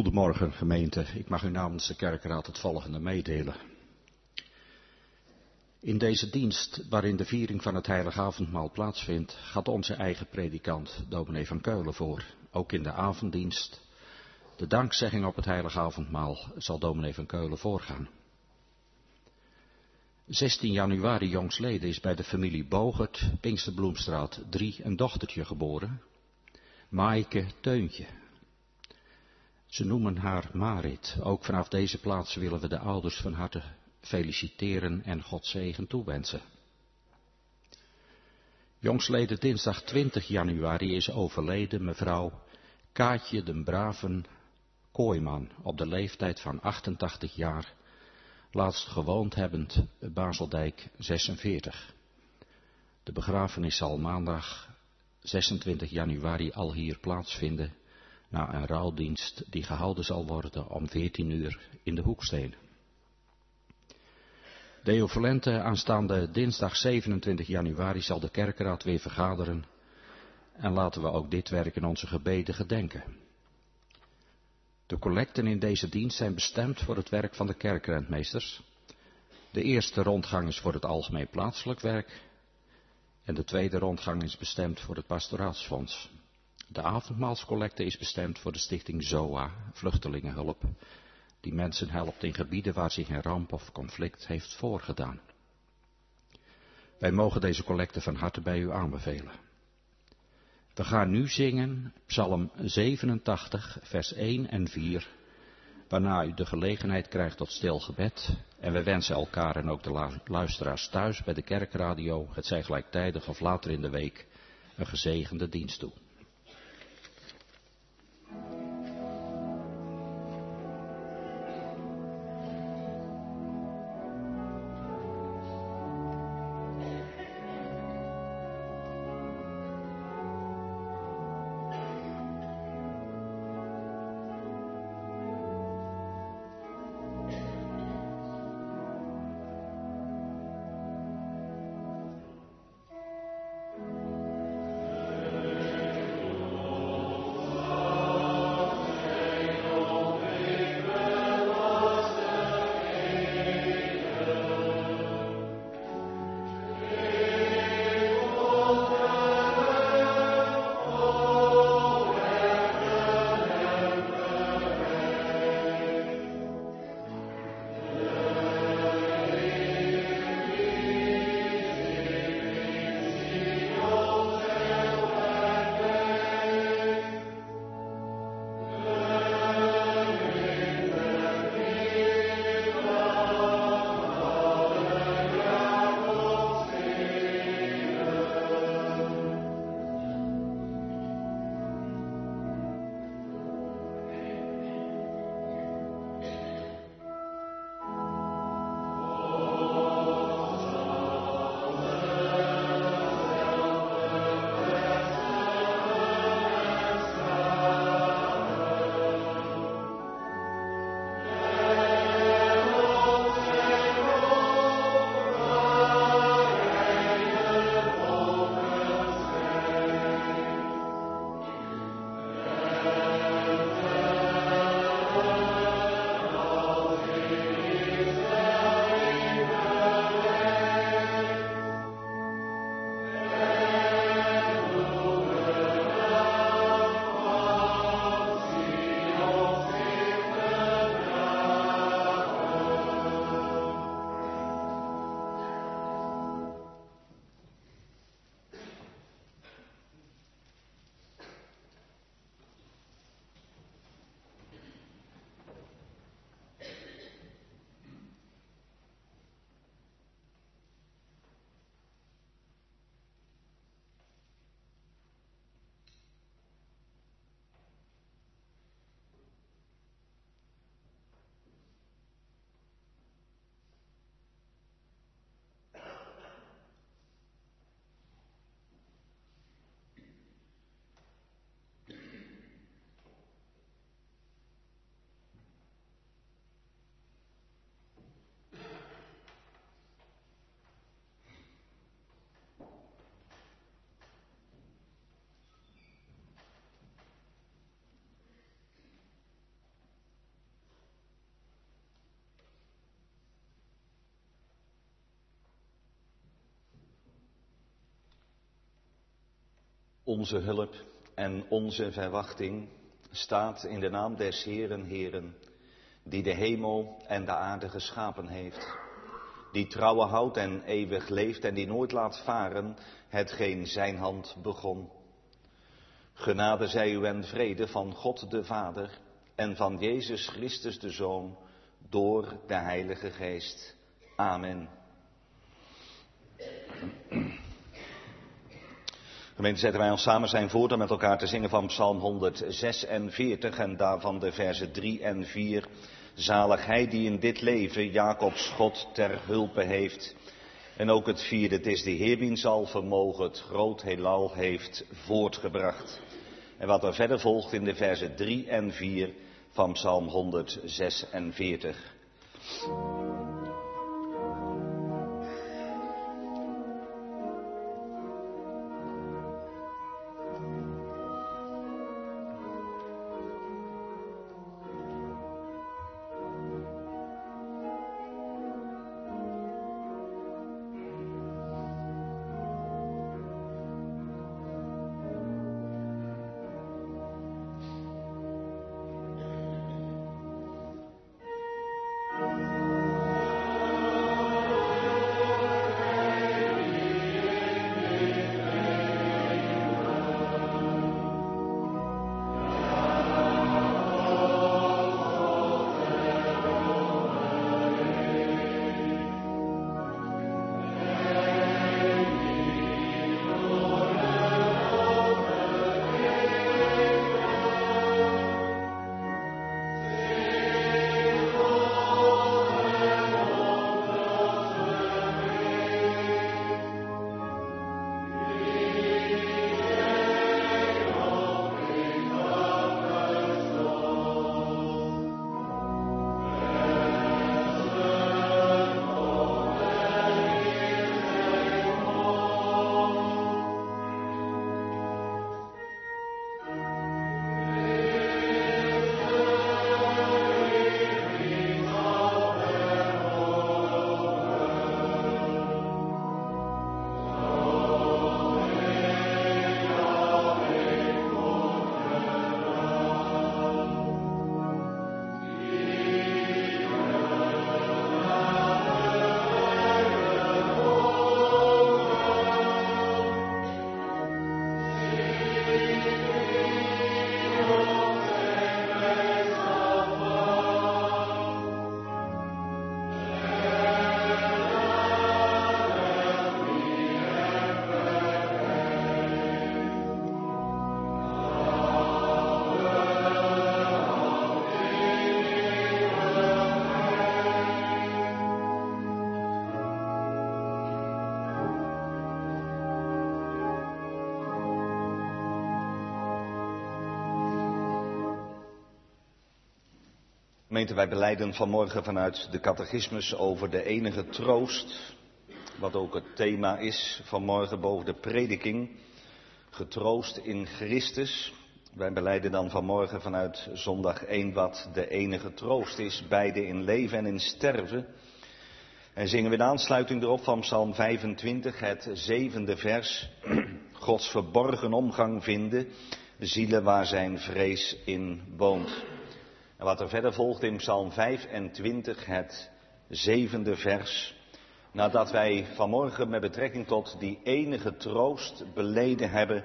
Goedemorgen gemeente, ik mag u namens de kerkraad het volgende meedelen. In deze dienst, waarin de viering van het heilige avondmaal plaatsvindt, gaat onze eigen predikant, dominee van Keulen, voor. Ook in de avonddienst, de dankzegging op het heilige avondmaal, zal dominee van Keulen voorgaan. 16 januari jongstleden is bij de familie Bogert, Pinksterbloemstraat 3, een dochtertje geboren, Maaike Teuntje. Ze noemen haar Marit. Ook vanaf deze plaats willen we de ouders van harte feliciteren en Gods zegen toewensen. Jongstleden dinsdag 20 januari is overleden mevrouw Kaatje den Braven Kooiman op de leeftijd van 88 jaar, laatst gewoond hebbend Baseldijk 46. De begrafenis zal maandag 26 januari al hier plaatsvinden, na een rouwdienst die gehouden zal worden om 14 uur in de Hoeksteen. Deo Volente, aanstaande dinsdag 27 januari zal de kerkraad weer vergaderen en laten we ook dit werk in onze gebeden gedenken. De collecten in deze dienst zijn bestemd voor het werk van de kerkrentmeesters. De eerste rondgang is voor het algemeen plaatselijk werk en de tweede rondgang is bestemd voor het pastoraatsfonds. De avondmaalscollecte is bestemd voor de stichting ZOA, Vluchtelingenhulp, die mensen helpt in gebieden waar zich een ramp of conflict heeft voorgedaan. Wij mogen deze collecte van harte bij u aanbevelen. We gaan nu zingen Psalm 87, vers 1 en 4, waarna u de gelegenheid krijgt tot stil gebed. En we wensen elkaar en ook de luisteraars thuis bij de kerkradio, het zij gelijktijdig of later in de week, een gezegende dienst toe. Onze hulp en onze verwachting staat in de naam des Heeren, Heeren, die de hemel en de aarde geschapen heeft, die trouwe houdt en eeuwig leeft en die nooit laat varen hetgeen zijn hand begon. Genade zij u en vrede van God de Vader en van Jezus Christus de Zoon door de Heilige Geest. Amen. Gemeente, zetten wij ons samen zijn voor om met elkaar te zingen van Psalm 146 en daarvan de verzen 3 en 4. Zalig hij die in dit leven Jacobs God ter hulpe heeft. En ook het vierde, het is de Heer wiens al vermogen het groot heelal heeft voortgebracht. En wat er verder volgt in de verzen 3 en 4 van Psalm 146. Gemeente, wij belijden vanmorgen vanuit de catechismus over de enige troost, wat ook het thema is vanmorgen boven de prediking, getroost in Christus. Wij belijden dan vanmorgen vanuit zondag 1 wat de enige troost is, beide in leven en in sterven. En zingen we in aansluiting erop van Psalm 25, het 7e vers, Gods verborgen omgang vinden, zielen waar zijn vrees in woont. En wat er verder volgt in Psalm 25, het 7e vers. Nadat wij vanmorgen met betrekking tot die enige troost beleden hebben,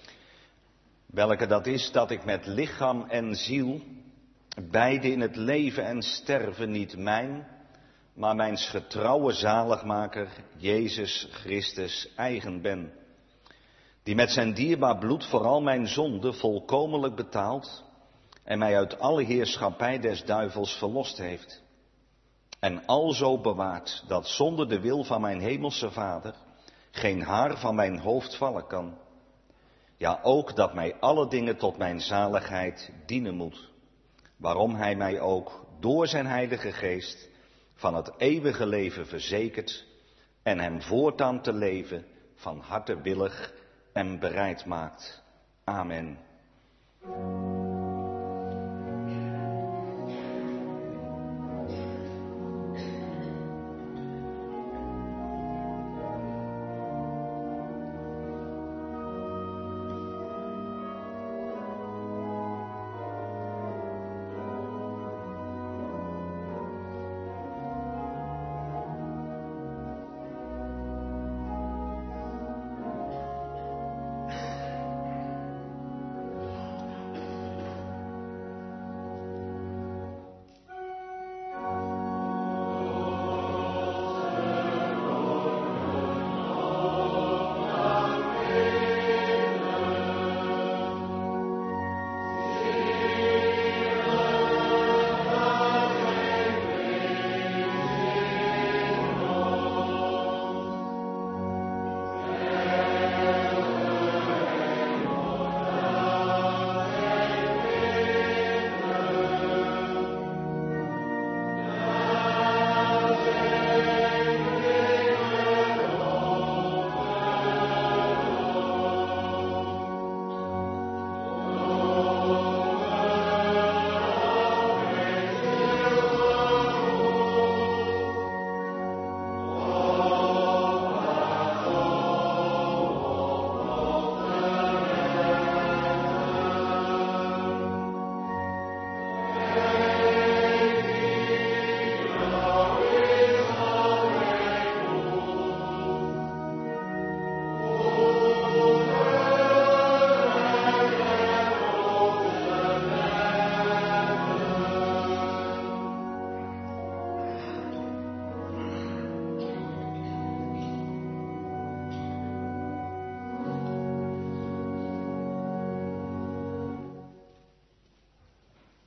welke dat is dat ik met lichaam en ziel, beide in het leven en sterven niet mijn, maar mijns getrouwe zaligmaker, Jezus Christus, eigen ben. Die met zijn dierbaar bloed vooral mijn zonde volkomenlijk betaald en mij uit alle heerschappij des duivels verlost heeft. En alzo bewaart dat zonder de wil van mijn hemelse Vader geen haar van mijn hoofd vallen kan. Ja, ook dat mij alle dingen tot mijn zaligheid dienen moet. Waarom hij mij ook door zijn Heilige Geest van het eeuwige leven verzekert en hem voortaan te leven van harte willig en bereid maakt. Amen.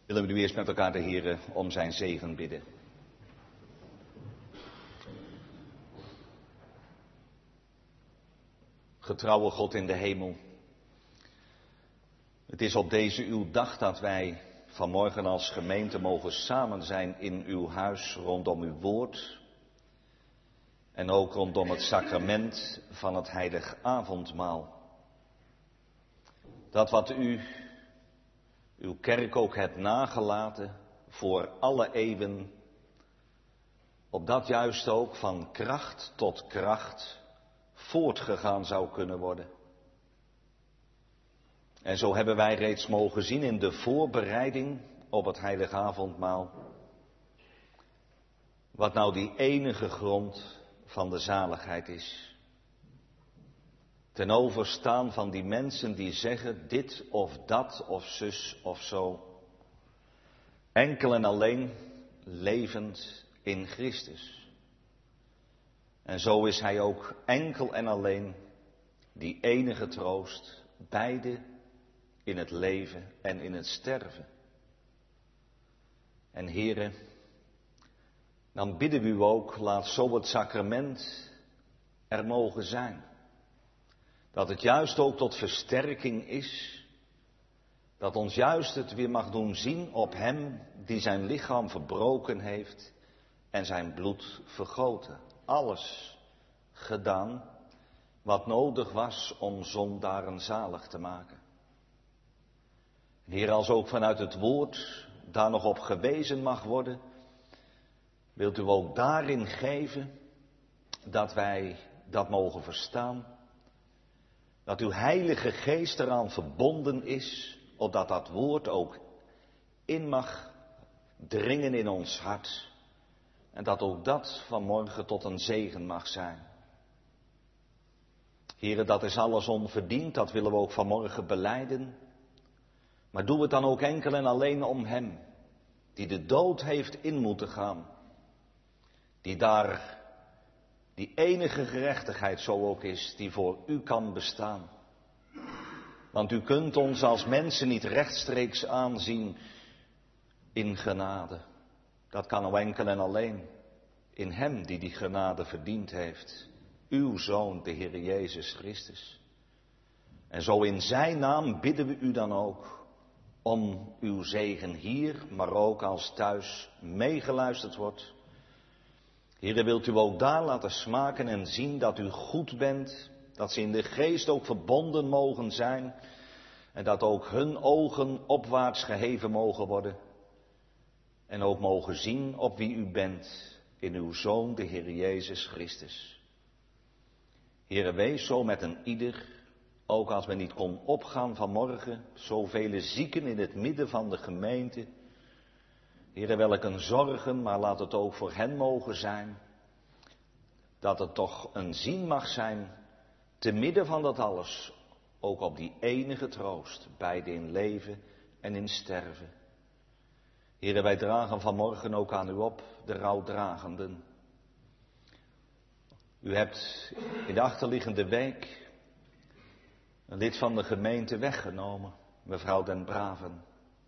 Willen we nu eerst met elkaar de Heere om zijn zegen bidden. Getrouwe God in de hemel, het is op deze uw dag dat wij vanmorgen als gemeente mogen samen zijn in uw huis rondom uw woord en ook rondom het sacrament van het heilig avondmaal. Dat wat u uw kerk ook hebt nagelaten voor alle eeuwen, opdat juist ook van kracht tot kracht voortgegaan zou kunnen worden. En zo hebben wij reeds mogen zien in de voorbereiding op het heilige avondmaal, wat nou die enige grond van de zaligheid is. Ten overstaan van die mensen die zeggen dit of dat of zus of zo. Enkel en alleen levend in Christus. En zo is hij ook enkel en alleen die enige troost, beide in het leven en in het sterven. En Heere, dan bidden we u ook, laat zo het sacrament er mogen zijn. Dat het juist ook tot versterking is. Dat ons juist het weer mag doen zien op hem die zijn lichaam verbroken heeft en zijn bloed vergoten. Alles gedaan wat nodig was om zondaren zalig te maken. Heer, als ook vanuit het woord daar nog op gewezen mag worden, wilt u ook daarin geven dat wij dat mogen verstaan. Dat uw Heilige Geest eraan verbonden is, opdat dat woord ook in mag dringen in ons hart. En dat ook dat vanmorgen tot een zegen mag zijn. Here, dat is alles onverdiend, dat willen we ook vanmorgen belijden. Maar doe het dan ook enkel en alleen om hem, die de dood heeft in moeten gaan. Die daar die enige gerechtigheid zo ook is, die voor u kan bestaan. Want u kunt ons als mensen niet rechtstreeks aanzien in genade. Dat kan nou enkel en alleen in hem die die genade verdiend heeft. Uw Zoon, de Heer Jezus Christus. En zo in zijn naam bidden we u dan ook om uw zegen hier, maar ook als thuis meegeluisterd wordt. Heere, wilt u ook daar laten smaken en zien dat u goed bent, dat ze in de geest ook verbonden mogen zijn en dat ook hun ogen opwaarts geheven mogen worden en ook mogen zien op wie u bent in uw Zoon, de Heer Jezus Christus. Heere, wees zo met een ieder, ook als men niet kon opgaan vanmorgen, zoveel zieken in het midden van de gemeente. Heere, welk een zorgen, maar laat het ook voor hen mogen zijn. Dat het toch een zien mag zijn, te midden van dat alles, ook op die enige troost, beide in leven en in sterven. Heere, wij dragen vanmorgen ook aan u op, de rouwdragenden. U hebt in de achterliggende week een lid van de gemeente weggenomen, mevrouw Den Braven.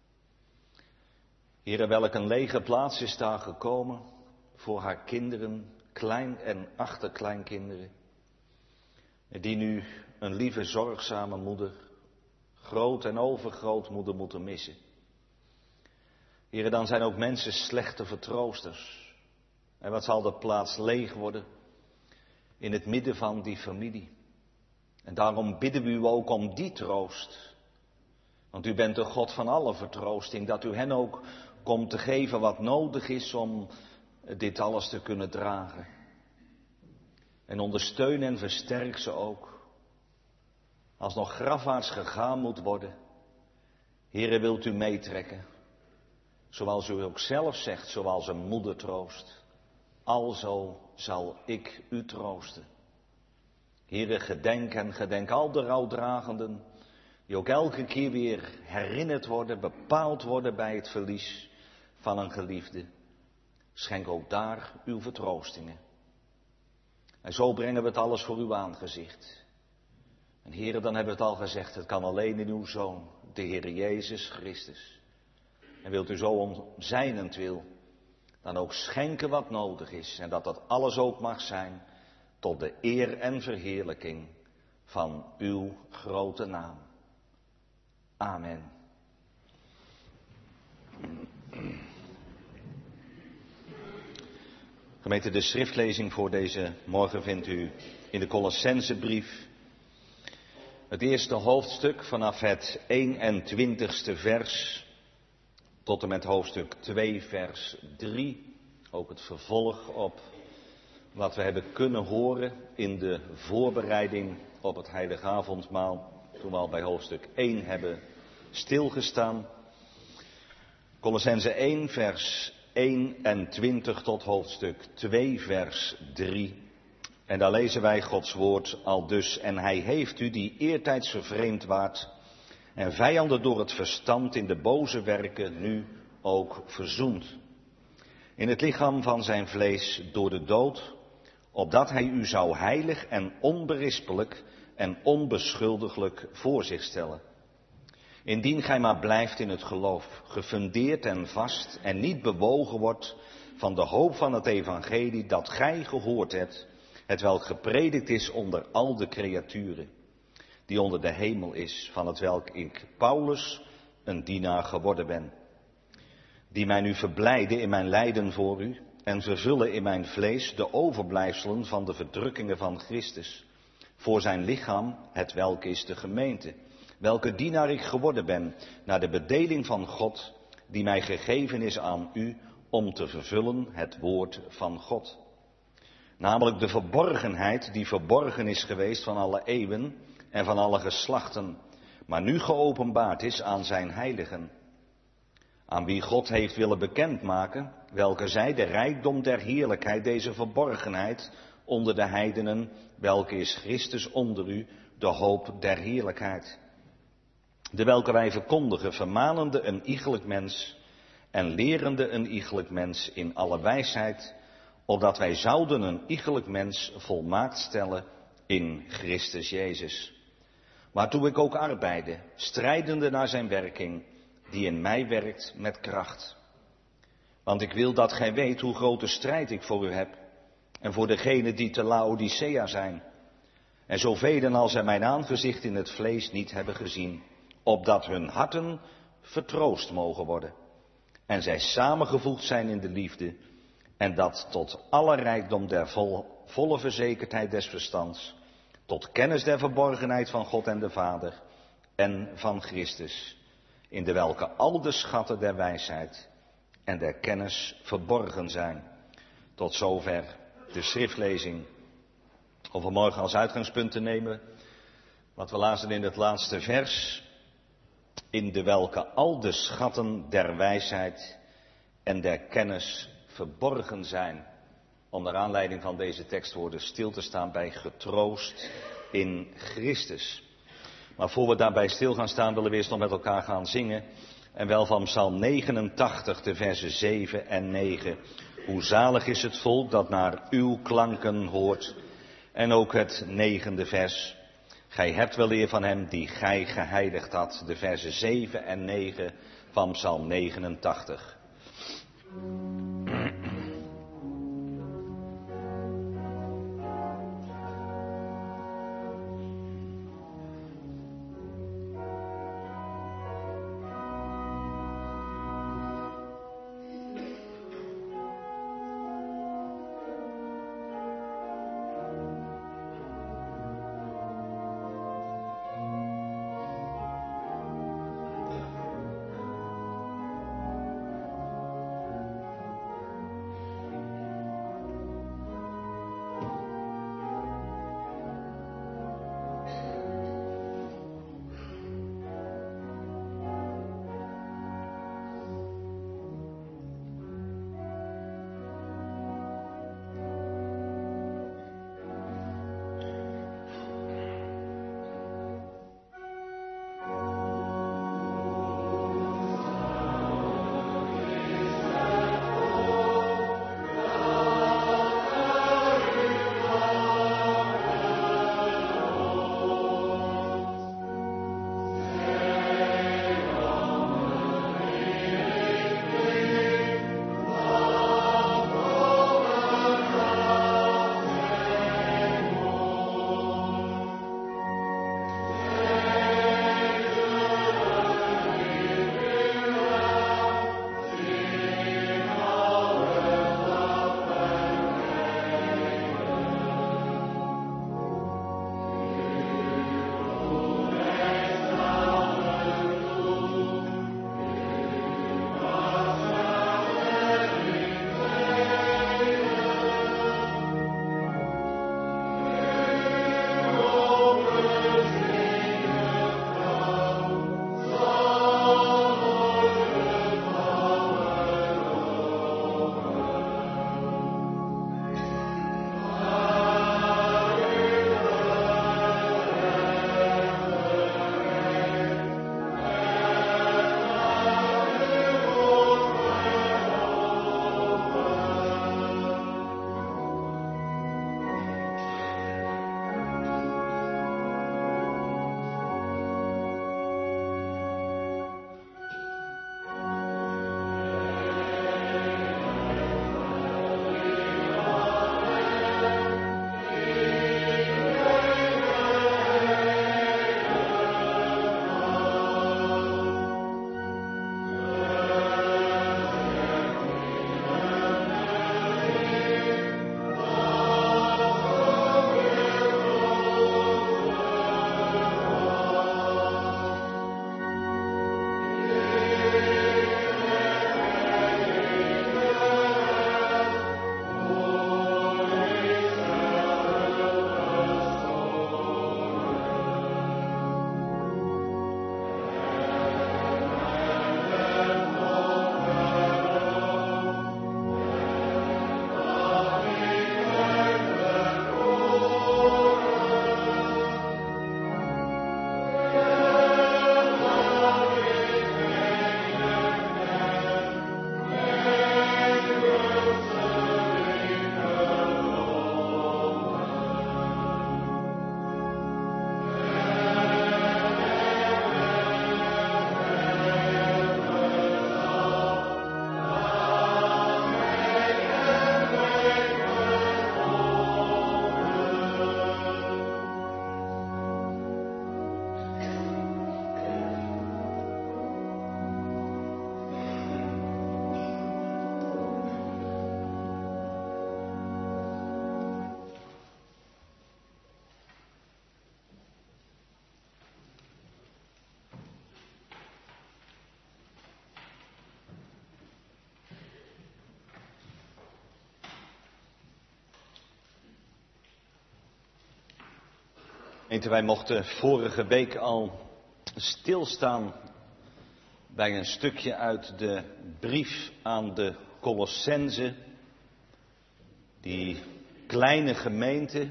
Heere, welk een lege plaats is daar gekomen voor haar kinderen, klein- en achterkleinkinderen, die nu een lieve, zorgzame moeder, groot- en overgrootmoeder moeten missen. Heere, dan zijn ook mensen slechte vertroosters. En wat zal de plaats leeg worden in het midden van die familie. En daarom bidden we u ook om die troost. Want u bent de God van alle vertroosting, dat u hen ook komt te geven wat nodig is om dit alles te kunnen dragen. En ondersteun en versterk ze ook. Als nog grafwaarts gegaan moet worden, Heere, wilt u meetrekken. Zoals u ook zelf zegt, zoals een moeder troost. Alzo zal ik u troosten. Heere, gedenk al de rouwdragenden, die ook elke keer weer herinnerd worden, bepaald worden bij het verlies van een geliefde. Schenk ook daar uw vertroostingen. En zo brengen we het alles voor uw aangezicht. En Heere, dan hebben we het al gezegd, het kan alleen in uw Zoon, de Heer Jezus Christus. En wilt u zo om zijnentwil dan ook schenken wat nodig is. En dat dat alles ook mag zijn tot de eer en verheerlijking van uw grote naam. Amen. Gemeente, de schriftlezing voor deze morgen vindt u in de Colossensebrief. Het eerste hoofdstuk vanaf het 21ste vers tot en met hoofdstuk 2 vers 3. Ook het vervolg op wat we hebben kunnen horen in de voorbereiding op het Heilige Avondmaal. Toen we al bij hoofdstuk 1 hebben stilgestaan. Colossense 1 vers 21 tot hoofdstuk 2 vers 3. En daar lezen wij Gods woord aldus. En hij heeft u die eertijds vervreemd waart en vijanden door het verstand in de boze werken nu ook verzoend. In het lichaam van zijn vlees door de dood, opdat hij u zou heilig en onberispelijk en onbeschuldiglijk voor zich stellen. Indien gij maar blijft in het geloof, gefundeerd en vast en niet bewogen wordt van de hoop van het evangelie dat gij gehoord hebt, hetwelk gepredikt is onder al de creaturen, die onder de hemel is, van hetwelk ik, Paulus, een dienaar geworden ben, die mij nu verblijden in mijn lijden voor u en vervullen in mijn vlees de overblijfselen van de verdrukkingen van Christus, voor zijn lichaam, hetwelk is de gemeente, welke dienaar ik geworden ben, naar de bedeling van God, die mij gegeven is aan u, om te vervullen het woord van God. Namelijk de verborgenheid die verborgen is geweest van alle eeuwen en van alle geslachten, maar nu geopenbaard is aan zijn heiligen, aan wie God heeft willen bekendmaken, welke zij de rijkdom der heerlijkheid, deze verborgenheid onder de heidenen, welke is Christus onder u, de hoop der heerlijkheid. De welke wij verkondigen, vermanende een iegelijk mens en lerende een iegelijk mens in alle wijsheid, opdat wij zouden een iegelijk mens volmaakt stellen in Christus Jezus. Waartoe ik ook arbeide, strijdende naar zijn werking, die in mij werkt met kracht. Want ik wil dat gij weet hoe grote strijd ik voor u heb, en voor degenen die te Laodicea zijn, en zoveel als er mijn aangezicht in het vlees niet hebben gezien, opdat hun harten vertroost mogen worden, en zij samengevoegd zijn in de liefde, en dat tot alle rijkdom der volle verzekerdheid des verstands, tot kennis der verborgenheid van God en de Vader, en van Christus, in de welke al de schatten der wijsheid en der kennis verborgen zijn. Tot zover de schriftlezing. Om vanmorgen als uitgangspunt te nemen wat we lazen in het laatste vers. In de welke al de schatten der wijsheid en der kennis verborgen zijn. Om naar aanleiding van deze tekstwoorden stil te staan bij getroost in Christus. Maar voor we daarbij stil gaan staan willen we eerst nog met elkaar gaan zingen. En wel van Psalm 89, de versen 7 en 9. Hoe zalig is het volk dat naar uw klanken hoort. En ook het 9e vers. Gij hebt wel eer van hem die gij geheiligd had. De versen 7 en 9 van Psalm 89. Wij mochten vorige week al stilstaan bij een stukje uit de brief aan de Colossenzen. Die kleine gemeente.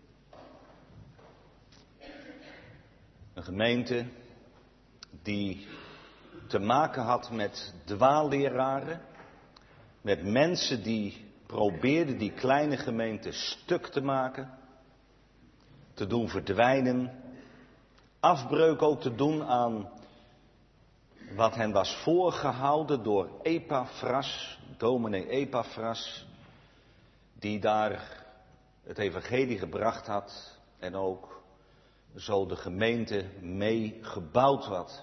Een gemeente die te maken had met dwaalleraren. Met mensen die probeerden die kleine gemeente stuk te maken. Te doen verdwijnen. Afbreuk ook te doen aan wat hen was voorgehouden door Epaphras, dominee Epaphras, die daar het evangelie gebracht had en ook zo de gemeente mee gebouwd had.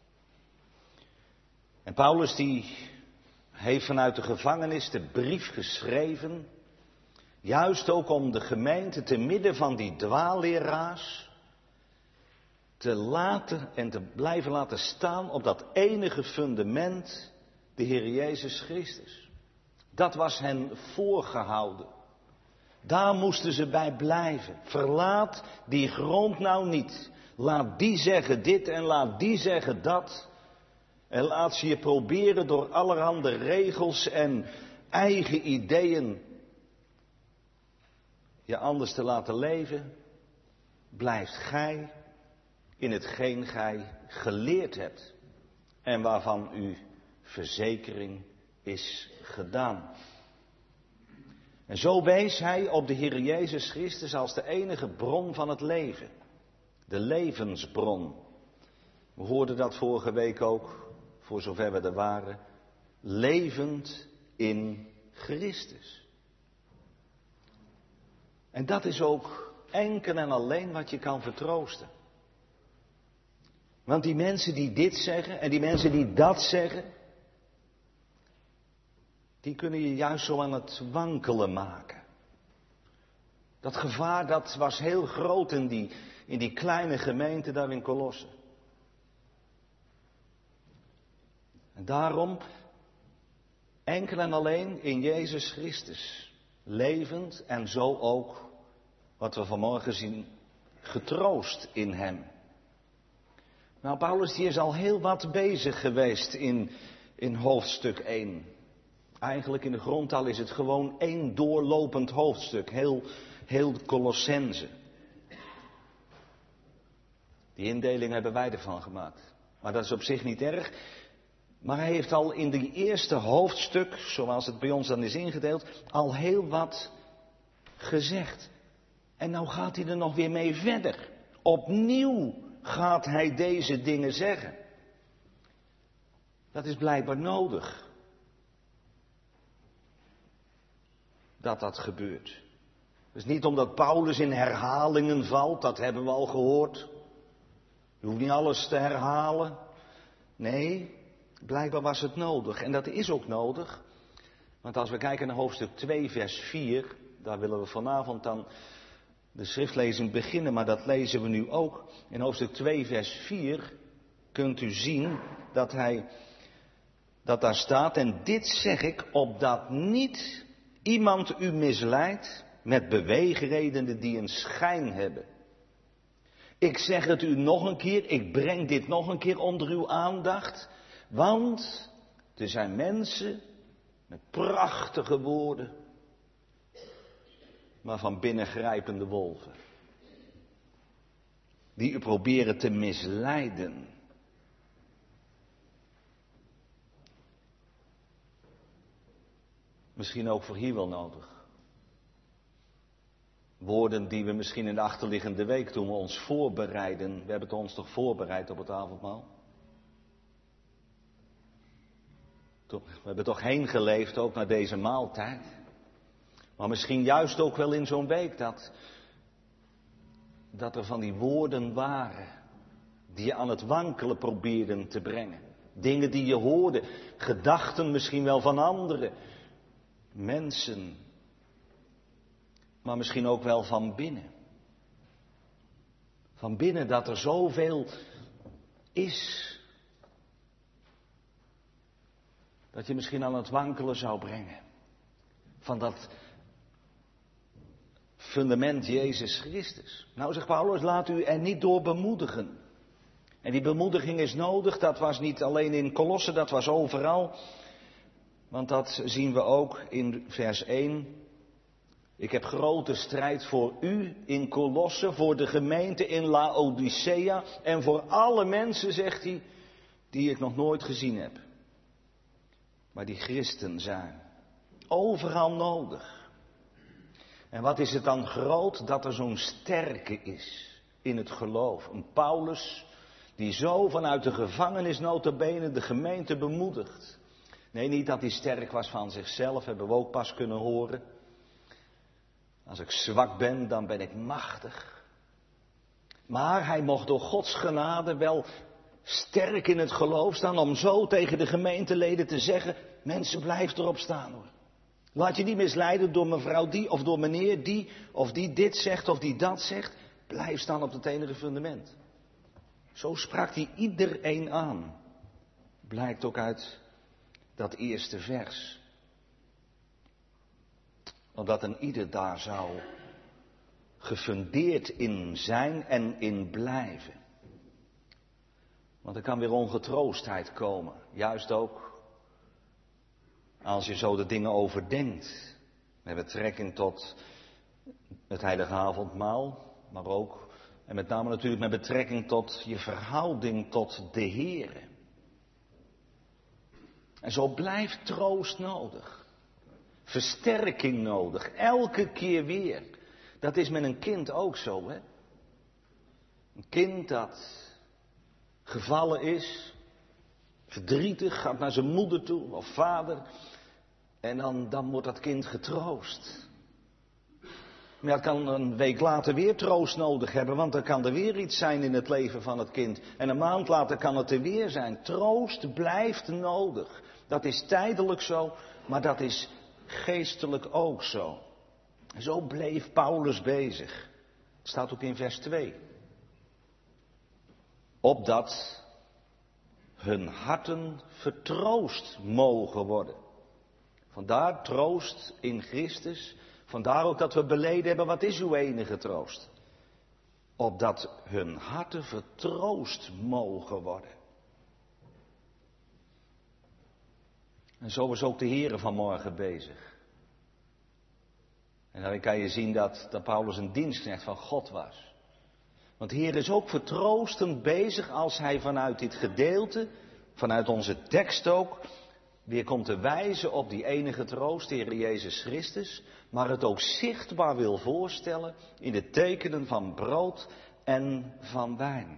En Paulus die heeft vanuit de gevangenis de brief geschreven, juist ook om de gemeente te midden van die dwaalleraars te laten en te blijven laten staan op dat enige fundament, de Heer Jezus Christus. Dat was hen voorgehouden. Daar moesten ze bij blijven. Verlaat die grond nou niet. Laat die zeggen dit en laat die zeggen dat. En laat ze je proberen door allerhande regels en eigen ideeën je anders te laten leven. Blijft gij in hetgeen gij geleerd hebt en waarvan uw verzekering is gedaan. En zo wees hij op de Heer Jezus Christus als de enige bron van het leven. De levensbron. We hoorden dat vorige week ook, voor zover we er waren. Levend in Christus. En dat is ook enkel en alleen wat je kan vertroosten. Want die mensen die dit zeggen en die mensen die dat zeggen, die kunnen je juist zo aan het wankelen maken. Dat gevaar dat was heel groot in die kleine gemeente daar in Colosse. En daarom enkel en alleen in Jezus Christus, levend en zo ook, wat we vanmorgen zien, getroost in Hem. Nou, Paulus die is al heel wat bezig geweest in hoofdstuk 1. Eigenlijk in de grondtaal is het gewoon één doorlopend hoofdstuk, heel Colossense. Die indeling hebben wij ervan gemaakt. Maar dat is op zich niet erg. Maar hij heeft al in die eerste hoofdstuk, zoals het bij ons dan is ingedeeld, al heel wat gezegd. En nou gaat hij er nog weer mee verder. Opnieuw gaat hij deze dingen zeggen. Dat is blijkbaar nodig. Dat gebeurt. Dus niet omdat Paulus in herhalingen valt, dat hebben we al gehoord. Je hoeft niet alles te herhalen. Nee, blijkbaar was het nodig. En dat is ook nodig. Want als we kijken naar hoofdstuk 2 vers 4, daar willen we vanavond dan de schriftlezing beginnen, maar dat lezen we nu ook. In hoofdstuk 2 vers 4 kunt u zien dat daar staat, en dit zeg ik opdat niet iemand u misleidt met beweegredenen die een schijn hebben. Ik zeg het u nog een keer, ik breng dit nog een keer onder uw aandacht, want er zijn mensen met prachtige woorden, maar van binnen grijpende wolven. Die u proberen te misleiden. Misschien ook voor hier wel nodig. Woorden die we misschien in de achterliggende week, toen we ons voorbereiden, we hebben ons toch voorbereid op het avondmaal? We hebben toch heen geleefd ook naar deze maaltijd. Maar misschien juist ook wel in zo'n week dat er van die woorden waren die je aan het wankelen probeerden te brengen. Dingen die je hoorde, gedachten misschien wel van anderen, mensen, maar misschien ook wel van binnen. Van binnen dat er zoveel is, dat je misschien aan het wankelen zou brengen. Van dat fundament Jezus Christus. Nou, zegt Paulus, laat u er niet door bemoedigen. En die bemoediging is nodig, dat was niet alleen in Kolosse, dat was overal. Want dat zien we ook in vers 1. Ik heb grote strijd voor u in Kolosse, voor de gemeente in Laodicea en voor alle mensen, zegt hij, die ik nog nooit gezien heb. Maar die christen zijn. Overal nodig. En wat is het dan groot dat er zo'n sterke is in het geloof. Een Paulus die zo vanuit de gevangenis nota bene de gemeente bemoedigt. Nee, niet dat hij sterk was van zichzelf, hebben we ook pas kunnen horen. Als ik zwak ben, dan ben ik machtig. Maar hij mocht door Gods genade wel sterk in het geloof staan om zo tegen de gemeenteleden te zeggen, mensen, blijf erop staan hoor. Laat je niet misleiden door mevrouw die of door meneer die of die dit zegt of die dat zegt. Blijf staan op het enige fundament. Zo sprak hij iedereen aan. Blijkt ook uit dat eerste vers. Omdat een ieder daar zou gefundeerd in zijn en in blijven. Want er kan weer ongetroostheid komen. Juist ook als je zo de dingen overdenkt. Met betrekking tot het heilige avondmaal. Maar ook en met name natuurlijk met betrekking tot je verhouding tot de Heere. En zo blijft troost nodig. Versterking nodig. Elke keer weer. Dat is met een kind ook zo, hè. Een kind dat gevallen is, verdrietig, gaat naar zijn moeder toe of vader. En dan wordt dat kind getroost. Maar het kan een week later weer troost nodig hebben, want dan kan er weer iets zijn in het leven van het kind. En een maand later kan het er weer zijn. Troost blijft nodig. Dat is tijdelijk zo, maar dat is geestelijk ook zo. Zo bleef Paulus bezig. Het staat ook in vers 2. Opdat hun harten vertroost mogen worden. Vandaar troost in Christus. Vandaar ook dat we beleden hebben, wat is uw enige troost? Opdat hun harten vertroost mogen worden. En zo is ook de Heere vanmorgen bezig. En dan kan je zien dat Paulus een dienstknecht van God was. Want de Heer is ook vertroostend bezig als hij vanuit dit gedeelte, vanuit onze tekst ook, weer komt te wijzen op die enige troost, de Heer Jezus Christus, maar het ook zichtbaar wil voorstellen in de tekenen van brood en van wijn.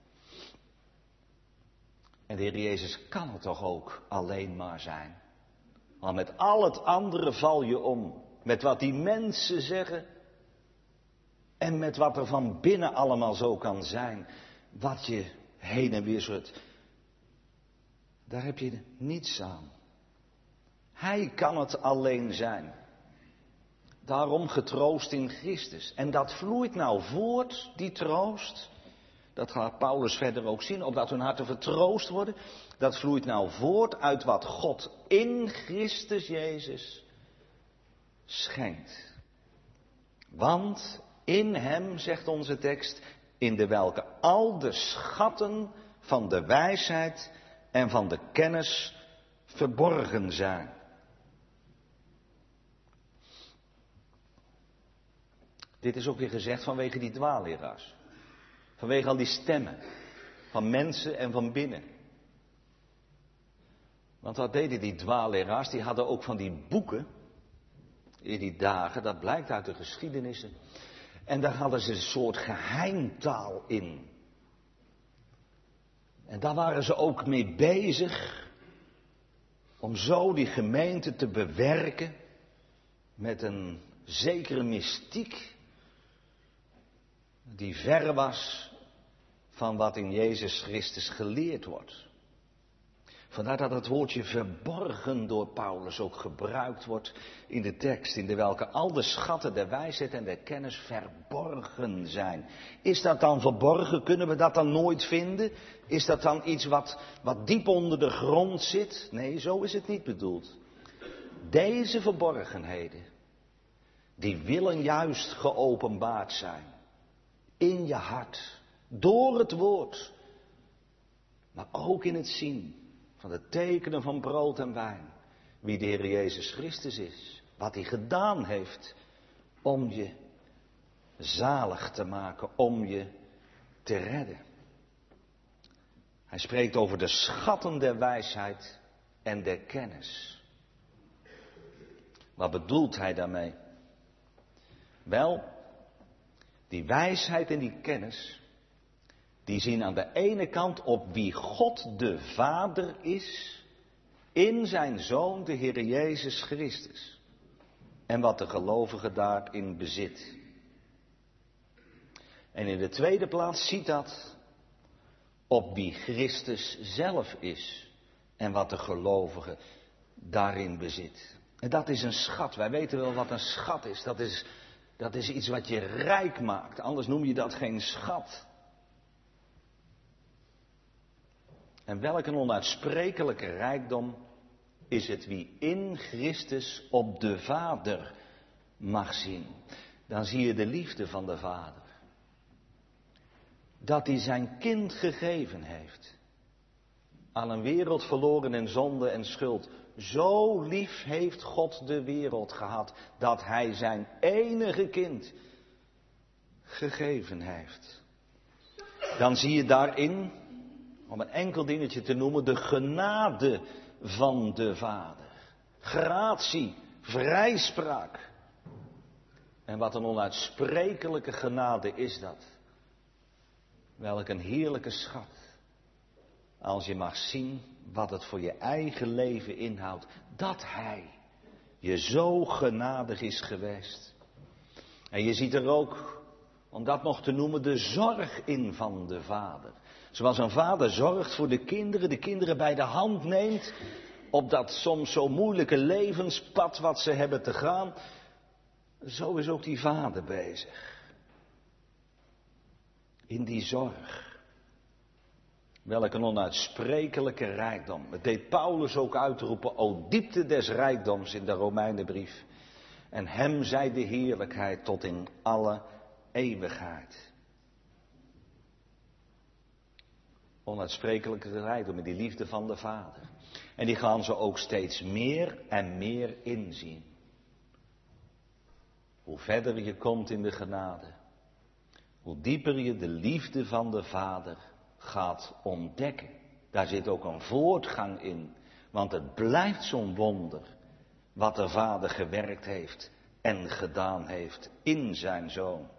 En de Heer Jezus kan het toch ook alleen maar zijn. Maar met al het andere val je om. Met wat die mensen zeggen. En met wat er van binnen allemaal zo kan zijn. Wat je heen en weer schudt. Daar heb je niets aan. Hij kan het alleen zijn. Daarom getroost in Christus. En dat vloeit nou voort, die troost. Dat gaat Paulus verder ook zien, opdat hun harten vertroost worden. Dat vloeit nou voort uit wat God in Christus Jezus schenkt. Want in hem, zegt onze tekst, in de welke al de schatten van de wijsheid en van de kennis verborgen zijn. Dit is ook weer gezegd vanwege die dwaalleraars. Vanwege al die stemmen. Van mensen en van binnen. Want wat deden die dwaalleraars? Die hadden ook van die boeken. In die dagen, dat blijkt uit de geschiedenissen. En daar hadden ze een soort geheimtaal in. En daar waren ze ook mee bezig. Om zo die gemeente te bewerken. Met een zekere mystiek. Die ver was van wat in Jezus Christus geleerd wordt. Vandaar dat het woordje verborgen door Paulus ook gebruikt wordt in de tekst. In de welke al de schatten der wijsheid en der kennis verborgen zijn. Is dat dan verborgen? Kunnen we dat dan nooit vinden? Is dat dan iets wat diep onder de grond zit? Nee, zo is het niet bedoeld. Deze verborgenheden, die willen juist geopenbaard zijn. In je hart, door het woord, maar ook in het zien van de tekenen van brood en wijn. Wie de Heer Jezus Christus is, wat hij gedaan heeft om je zalig te maken, om je te redden. Hij spreekt over de schatten der wijsheid en der kennis. Wat bedoelt hij daarmee? Wel, die wijsheid en die kennis, die zien aan de ene kant op wie God de Vader is in zijn Zoon, de Heer Jezus Christus. En wat de gelovige daarin bezit. En in de tweede plaats ziet dat op wie Christus zelf is en wat de gelovige daarin bezit. En dat is een schat. Wij weten wel wat een schat is. Dat is iets wat je rijk maakt. Anders noem je dat geen schat. En welk een onuitsprekelijke rijkdom is het wie in Christus op de Vader mag zien. Dan zie je de liefde van de Vader. Dat hij zijn kind gegeven heeft. Aan een wereld verloren in zonde en schuld. Zo lief heeft God de wereld gehad. Dat hij zijn enige kind gegeven heeft. Dan zie je daarin, om een enkel dingetje te noemen, de genade van de Vader. Gratie, vrijspraak. En wat een onuitsprekelijke genade is dat. Welk een heerlijke schat. Als je mag zien wat het voor je eigen leven inhoudt. Dat Hij je zo genadig is geweest. En je ziet er ook, om dat nog te noemen, de zorg in van de Vader. Zoals een vader zorgt voor de kinderen bij de hand neemt. Op dat soms zo moeilijke levenspad wat ze hebben te gaan. Zo is ook die Vader bezig. In die zorg. Welk een onuitsprekelijke rijkdom. Het deed Paulus ook uitroepen, o diepte des rijkdoms in de Romeinenbrief. En hem zij de heerlijkheid tot in alle eeuwigheid. Onuitsprekelijke rijkdom in die liefde van de Vader. En die gaan ze ook steeds meer en meer inzien. Hoe verder je komt in de genade. Hoe dieper je de liefde van de Vader gaat ontdekken. Daar zit ook een voortgang in. Want het blijft zo'n wonder wat de Vader gewerkt heeft en gedaan heeft in zijn Zoon.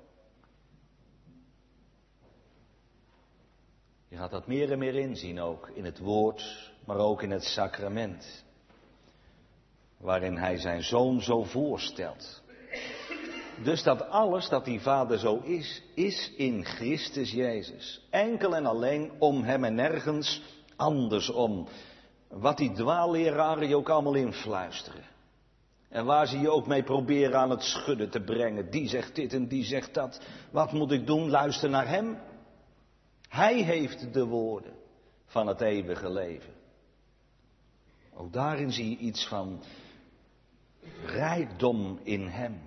Je gaat dat meer en meer inzien ook in het woord, maar ook in het sacrament. Waarin hij zijn Zoon zo voorstelt. Dus dat alles dat die Vader zo is in Christus Jezus. Enkel en alleen om hem en nergens andersom. Wat die dwaalleraren je ook allemaal influisteren. En waar ze je ook mee proberen aan het schudden te brengen. Die zegt dit en die zegt dat. Wat moet ik doen? Luister naar hem. Hij heeft de woorden van het eeuwige leven. Ook daarin zie je iets van rijkdom in hem.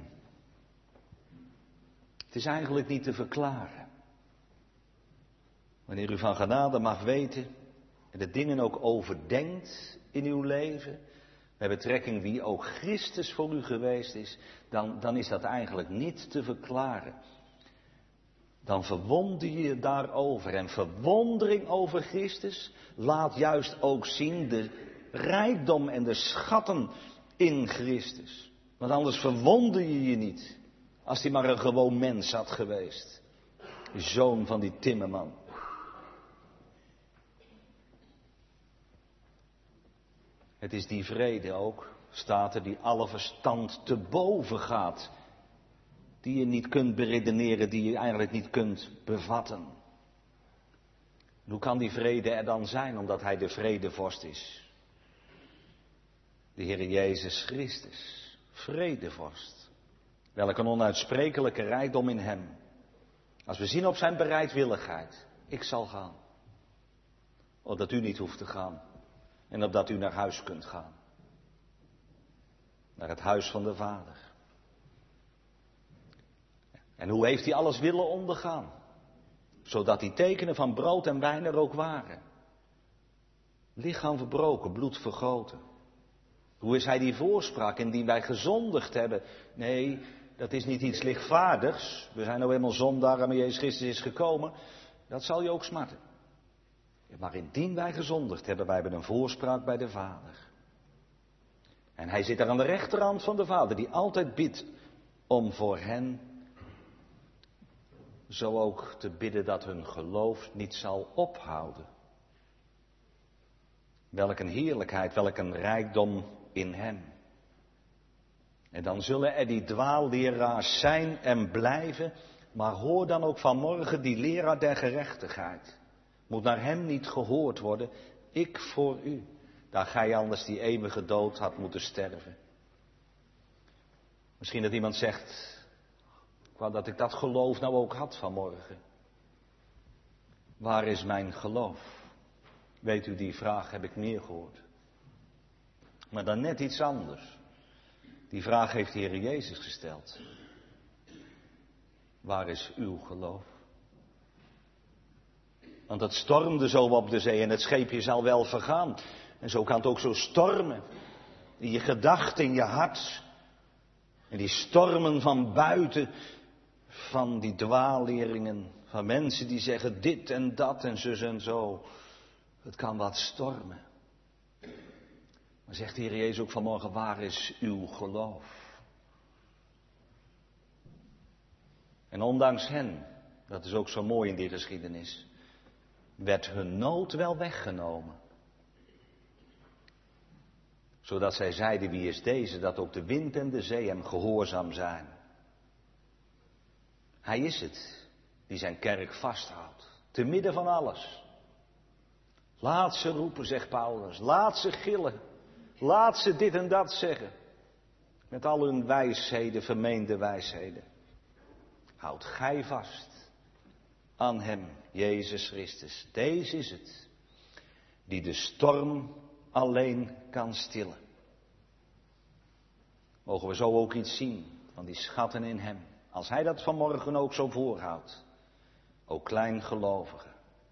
Het is eigenlijk niet te verklaren. Wanneer u van genade mag weten en de dingen ook overdenkt in uw leven, met betrekking wie ook Christus voor u geweest is, dan is dat eigenlijk niet te verklaren. Dan verwonder je je daarover. En verwondering over Christus laat juist ook zien de rijkdom en de schatten in Christus. Want anders verwonder je je niet. Als hij maar een gewoon mens had geweest. De zoon van die timmerman. Het is die vrede ook, staat er, die alle verstand te boven gaat. Die je niet kunt beredeneren, die je eigenlijk niet kunt bevatten. Hoe kan die vrede er dan zijn, omdat hij de vredevorst is? De Heer Jezus Christus, vredevorst. Welk een onuitsprekelijke rijkdom in hem. Als we zien op zijn bereidwilligheid, ik zal gaan. Opdat u niet hoeft te gaan. En opdat u naar huis kunt gaan. Naar het huis van de Vader. En hoe heeft hij alles willen ondergaan? Zodat die tekenen van brood en wijn er ook waren. Lichaam verbroken, bloed vergoten. Hoe is hij die voorspraak indien wij gezondigd hebben? Nee, dat is niet iets lichtvaardigs. We zijn nou eenmaal zondaren, maar Jezus Christus is gekomen. Dat zal je ook smarten. Maar indien wij gezondigd hebben, wij hebben een voorspraak bij de Vader. En hij zit daar aan de rechterhand van de Vader, die altijd bidt om voor hen zo ook te bidden dat hun geloof niet zal ophouden. Welk een heerlijkheid, welk een rijkdom in hem. En dan zullen er die dwaalleraars zijn en blijven, maar hoor dan ook vanmorgen die leraar der gerechtigheid. Moet naar hem niet gehoord worden, ik voor u, daar gij anders die eeuwige dood had moeten sterven. Misschien dat iemand zegt, ik wou dat ik dat geloof nou ook had vanmorgen. Waar is mijn geloof? Weet u, die vraag heb ik meer gehoord. Maar dan net iets anders. Die vraag heeft de Heer Jezus gesteld. Waar is uw geloof? Want het stormde zo op de zee en het scheepje zal wel vergaan. En zo kan het ook zo stormen. In je gedachten, in je hart. En die stormen van buiten, van die dwaalleringen, van mensen die zeggen dit en dat en zus en zo. Het kan wat stormen. Maar zegt de Heer Jezus ook vanmorgen, waar is uw geloof? En ondanks hen, dat is ook zo mooi in die geschiedenis, werd hun nood wel weggenomen. Zodat zij zeiden, wie is deze, dat ook de wind en de zee hem gehoorzaam zijn. Hij is het, die zijn kerk vasthoudt, te midden van alles. Laat ze roepen, zegt Paulus, laat ze gillen, laat ze dit en dat zeggen. Met al hun wijsheden, vermeende wijsheden. Houd gij vast aan hem, Jezus Christus. Deze is het, die de storm alleen kan stillen. Mogen we zo ook iets zien van die schatten in hem. Als hij dat vanmorgen ook zo voorhoudt. O kleingelovige.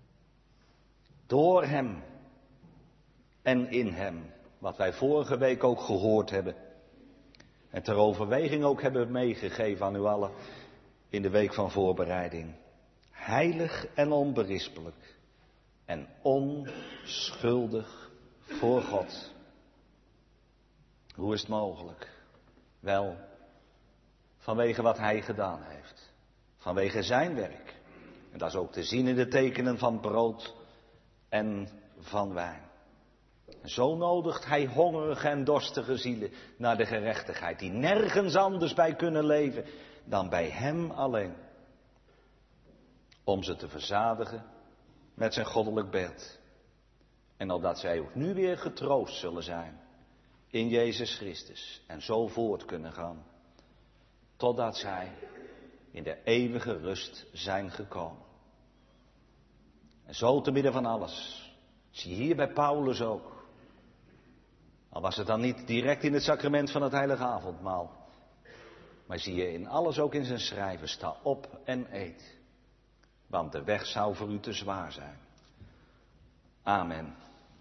Door hem en in hem. Wat wij vorige week ook gehoord hebben. En ter overweging ook hebben meegegeven aan u allen in de week van voorbereiding. Heilig en onberispelijk. En onschuldig voor God. Hoe is het mogelijk? Wel, vanwege wat hij gedaan heeft. Vanwege zijn werk. En dat is ook te zien in de tekenen van brood en van wijn. En zo nodigt hij hongerige en dorstige zielen naar de gerechtigheid. Die nergens anders bij kunnen leven dan bij hem alleen. Om ze te verzadigen met zijn goddelijk beeld. En opdat zij ook nu weer getroost zullen zijn in Jezus Christus. En zo voort kunnen gaan. Totdat zij in de eeuwige rust zijn gekomen. En zo te midden van alles. Zie hier bij Paulus ook. Al was het dan niet direct in het sacrament van het heilige avondmaal. Maar zie je in alles ook in zijn schrijven. Sta op en eet. Want de weg zou voor u te zwaar zijn. Amen.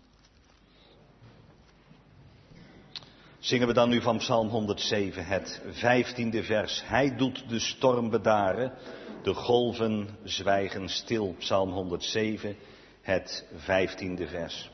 Zingen we dan nu van Psalm 107, het 15e vers. Hij doet de storm bedaren, de golven zwijgen stil. Psalm 107, het 15e vers.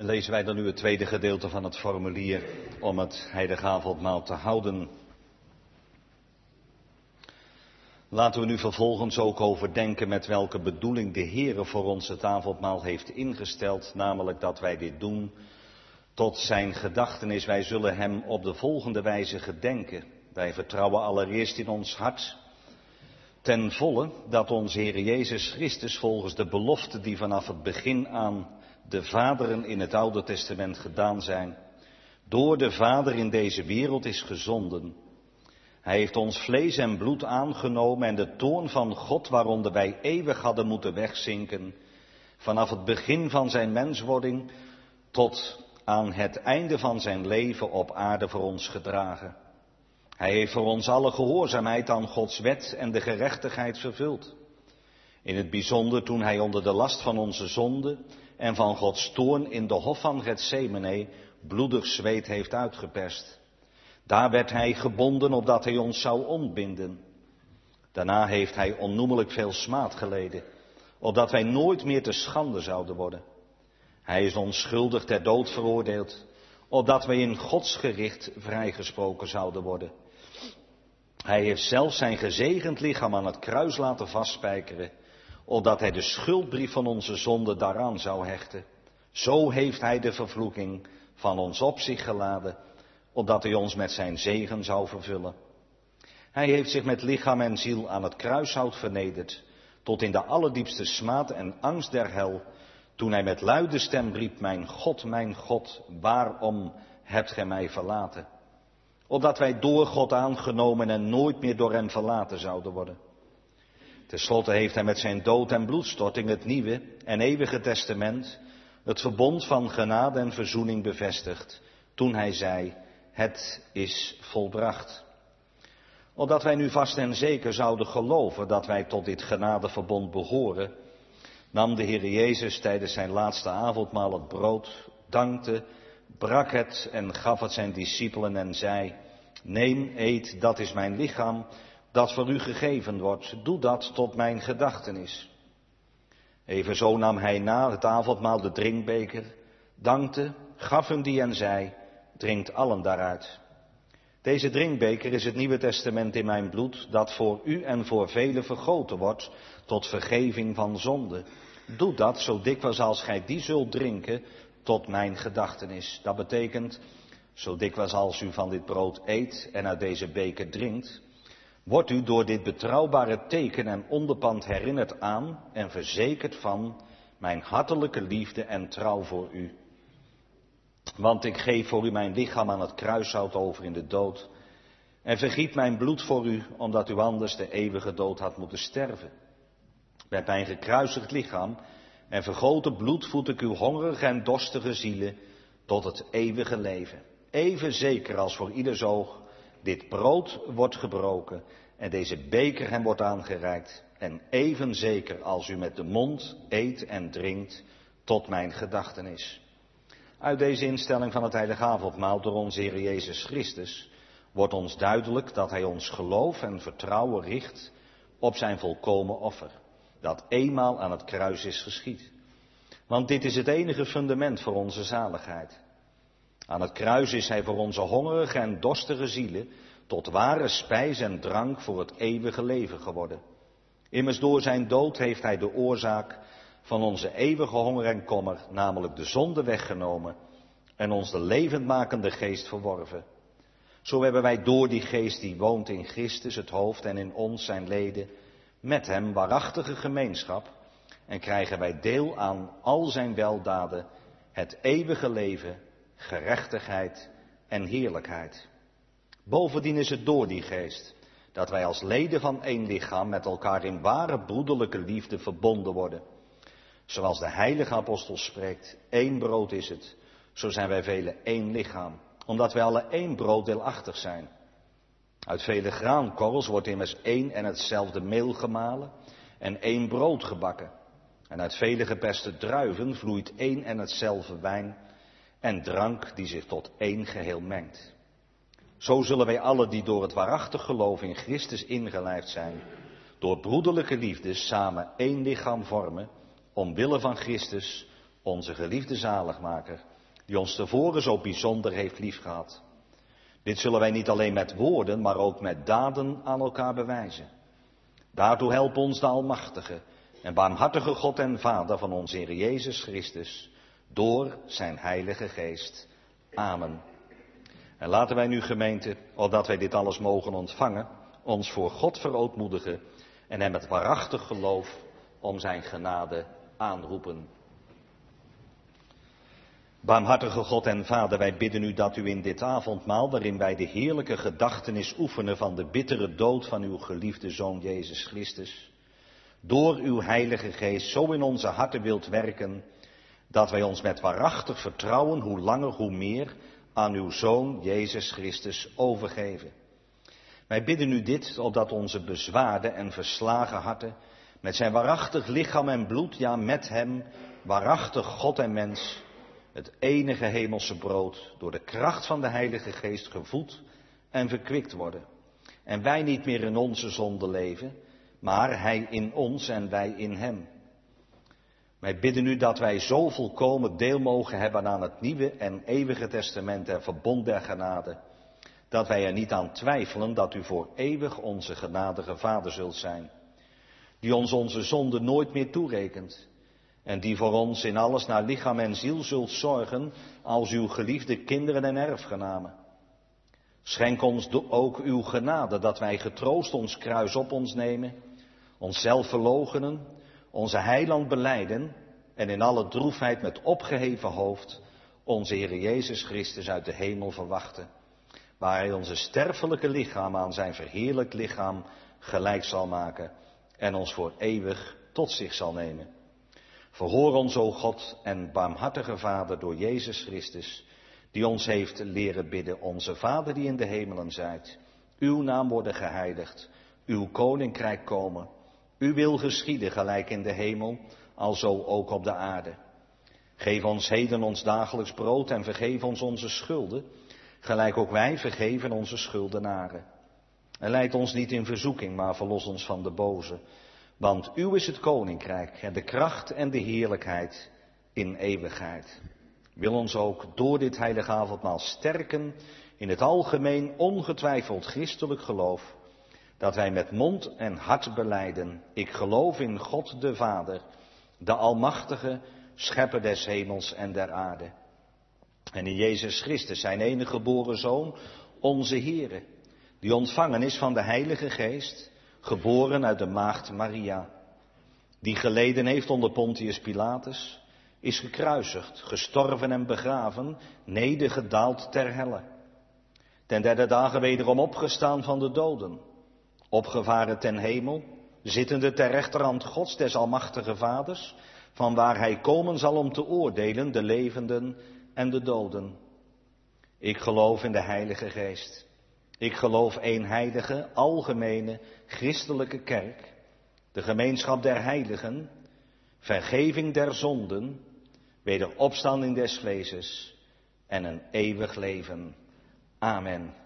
Lezen wij dan nu het tweede gedeelte van het formulier om het heilige avondmaal te houden. Laten we nu vervolgens ook overdenken met welke bedoeling de Heere voor ons het avondmaal heeft ingesteld, namelijk dat wij dit doen tot zijn gedachtenis. Wij zullen hem op de volgende wijze gedenken. Wij vertrouwen allereerst in ons hart ten volle dat onze Heer Jezus Christus volgens de belofte die vanaf het begin aan de vaderen in het Oude Testament gedaan zijn, door de Vader in deze wereld is gezonden. Hij heeft ons vlees en bloed aangenomen en de toorn van God waaronder wij eeuwig hadden moeten wegzinken, vanaf het begin van zijn menswording tot aan het einde van zijn leven op aarde voor ons gedragen. Hij heeft voor ons alle gehoorzaamheid aan Gods wet en de gerechtigheid vervuld. In het bijzonder toen hij onder de last van onze zonde en van Gods toorn in de hof van Getsemane bloedig zweet heeft uitgeperst. Daar werd hij gebonden opdat hij ons zou ontbinden. Daarna heeft hij onnoemelijk veel smaad geleden, opdat wij nooit meer te schande zouden worden. Hij is onschuldig ter dood veroordeeld, opdat wij in Gods gericht vrijgesproken zouden worden. Hij heeft zelfs zijn gezegend lichaam aan het kruis laten vastspijkeren, opdat hij de schuldbrief van onze zonde daaraan zou hechten. Zo heeft hij de vervloeking van ons op zich geladen, opdat hij ons met zijn zegen zou vervullen. Hij heeft zich met lichaam en ziel aan het kruishout vernederd, tot in de allerdiepste smaad en angst der hel, toen hij met luide stem riep, mijn God, waarom hebt gij mij verlaten? Opdat wij door God aangenomen en nooit meer door hem verlaten zouden worden. Ten slotte heeft hij met zijn dood en bloedstorting het nieuwe en eeuwige testament, het verbond van genade en verzoening bevestigd, toen hij zei, het is volbracht. Opdat wij nu vast en zeker zouden geloven dat wij tot dit genadeverbond behoren, nam de Heer Jezus tijdens zijn laatste avondmaal het brood, dankte, brak het en gaf het zijn discipelen en zei, neem, eet, dat is mijn lichaam, dat voor u gegeven wordt, doe dat tot mijn gedachtenis. Evenzo nam hij na het avondmaal de drinkbeker, dankte, gaf hem die en zei, drinkt allen daaruit. Deze drinkbeker is het Nieuwe Testament in mijn bloed, dat voor u en voor velen vergoten wordt, tot vergeving van zonde. Doe dat zo dikwijls als gij die zult drinken, tot mijn gedachtenis. Dat betekent, zo dikwijls als u van dit brood eet en uit deze beker drinkt, wordt u door dit betrouwbare teken en onderpand herinnerd aan en verzekerd van mijn hartelijke liefde en trouw voor u. Want ik geef voor u mijn lichaam aan het kruishout over in de dood en vergiet mijn bloed voor u, omdat u anders de eeuwige dood had moeten sterven. Met mijn gekruisigd lichaam en vergoten bloed voed ik uw hongerige en dorstige zielen tot het eeuwige leven. Even zeker als voor ieders oog dit brood wordt gebroken en deze beker hem wordt aangereikt. En even zeker als u met de mond eet en drinkt tot mijn gedachtenis. Uit deze instelling van het heilige avondmaal door onze Heer Jezus Christus wordt ons duidelijk dat hij ons geloof en vertrouwen richt op zijn volkomen offer, dat eenmaal aan het kruis is geschied. Want dit is het enige fundament voor onze zaligheid. Aan het kruis is hij voor onze hongerige en dorstige zielen tot ware spijs en drank voor het eeuwige leven geworden. Immers door zijn dood heeft hij de oorzaak van onze eeuwige honger en kommer, namelijk de zonde, weggenomen en ons de levendmakende geest verworven. Zo hebben wij door die geest die woont in Christus, het hoofd, en in ons zijn leden, met hem waarachtige gemeenschap en krijgen wij deel aan al zijn weldaden, het eeuwige leven, gerechtigheid en heerlijkheid. Bovendien is het door die geest dat wij als leden van één lichaam met elkaar in ware broederlijke liefde verbonden worden. Zoals de heilige apostel spreekt, één brood is het, zo zijn wij velen één lichaam, omdat wij alle één brooddeelachtig zijn. Uit vele graankorrels wordt immers één en hetzelfde meel gemalen en één brood gebakken. En uit vele geperste druiven vloeit één en hetzelfde wijn en drank die zich tot één geheel mengt. Zo zullen wij allen die door het waarachtig geloof in Christus ingelijfd zijn, door broederlijke liefde samen één lichaam vormen, omwille van Christus, onze geliefde zaligmaker, die ons tevoren zo bijzonder heeft liefgehad. Dit zullen wij niet alleen met woorden, maar ook met daden aan elkaar bewijzen. Daartoe help ons de Almachtige en barmhartige God en Vader van onze Heer Jezus Christus, door zijn Heilige Geest. Amen. En laten wij nu, gemeente, opdat wij dit alles mogen ontvangen, ons voor God verootmoedigen en hem met waarachtig geloof om zijn genade aanroepen. Barmhartige God en Vader, wij bidden u dat u in dit avondmaal, waarin wij de heerlijke gedachtenis oefenen van de bittere dood van uw geliefde Zoon Jezus Christus, door uw Heilige Geest zo in onze harten wilt werken, dat wij ons met waarachtig vertrouwen, hoe langer hoe meer, aan uw Zoon Jezus Christus overgeven. Wij bidden u dit, opdat onze bezwaarde en verslagen harten, met zijn waarachtig lichaam en bloed, ja met hem, waarachtig God en mens, het enige hemelse brood, door de kracht van de Heilige Geest gevoed en verkwikt worden. En wij niet meer in onze zonde leven, maar hij in ons en wij in hem. Wij bidden u dat wij zo volkomen deel mogen hebben aan het nieuwe en eeuwige testament en verbond der genade, dat wij er niet aan twijfelen dat u voor eeuwig onze genadige Vader zult zijn, die ons onze zonde nooit meer toerekent en die voor ons in alles naar lichaam en ziel zult zorgen als uw geliefde kinderen en erfgenamen. Schenk ons ook uw genade, dat wij getroost ons kruis op ons nemen, onszelf verloochenen, onze heiland belijden en in alle droefheid met opgeheven hoofd onze Heer Jezus Christus uit de hemel verwachten, waar hij onze sterfelijke lichaam aan zijn verheerlijkt lichaam gelijk zal maken en ons voor eeuwig tot zich zal nemen. Verhoor ons, o God en barmhartige Vader, door Jezus Christus, die ons heeft leren bidden, onze Vader die in de hemelen zijt, uw naam worden geheiligd, uw koninkrijk komen, uw wil geschieden gelijk in de hemel, alzo ook op de aarde. Geef ons heden ons dagelijks brood en vergeef ons onze schulden, gelijk ook wij vergeven onze schuldenaren. En leid ons niet in verzoeking, maar verlos ons van de boze. Want uw is het koninkrijk en de kracht en de heerlijkheid in eeuwigheid. Wil ons ook door dit heilige avondmaal sterken in het algemeen ongetwijfeld christelijk geloof, dat wij met mond en hart belijden: ik geloof in God de Vader, de Almachtige, Schepper des hemels en der aarde. En in Jezus Christus, zijn enige geboren Zoon, onze Heere, die ontvangen is van de Heilige Geest, geboren uit de maagd Maria, die geleden heeft onder Pontius Pilatus, is gekruisigd, gestorven en begraven, nedergedaald ter helle. Ten derde dagen wederom opgestaan van de doden, opgevaren ten hemel, zittende ter rechterhand Gods des Almachtige Vaders, van waar hij komen zal om te oordelen de levenden en de doden. Ik geloof in de Heilige Geest. Ik geloof één heilige, algemene, christelijke kerk, de gemeenschap der heiligen, vergeving der zonden, wederopstanding des vleeses en een eeuwig leven. Amen.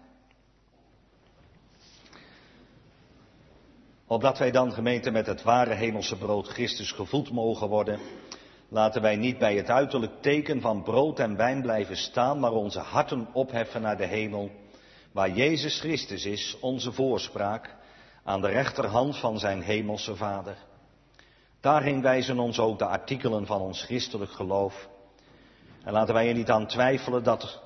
Opdat wij dan, gemeente, met het ware hemelse brood Christus gevoed mogen worden, laten wij niet bij het uiterlijk teken van brood en wijn blijven staan, maar onze harten opheffen naar de hemel, waar Jezus Christus is, onze voorspraak, aan de rechterhand van zijn hemelse Vader. Daarheen wijzen ons ook de artikelen van ons christelijk geloof. En laten wij er niet aan twijfelen dat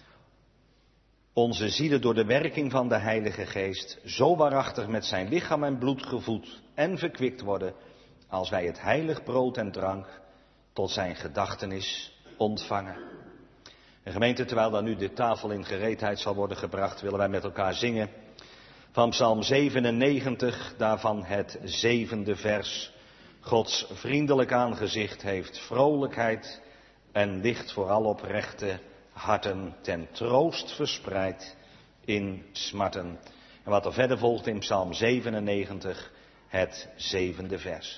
onze zielen door de werking van de Heilige Geest zo waarachtig met zijn lichaam en bloed gevoed en verkwikt worden, als wij het heilig brood en drank tot zijn gedachtenis ontvangen. En gemeente, terwijl dan nu de tafel in gereedheid zal worden gebracht, willen wij met elkaar zingen van Psalm 97, daarvan het 7e vers. Gods vriendelijk aangezicht heeft vrolijkheid en licht voor al oprechte harten ten troost verspreid in smarten. En wat er verder volgt in Psalm 97, het 7e vers.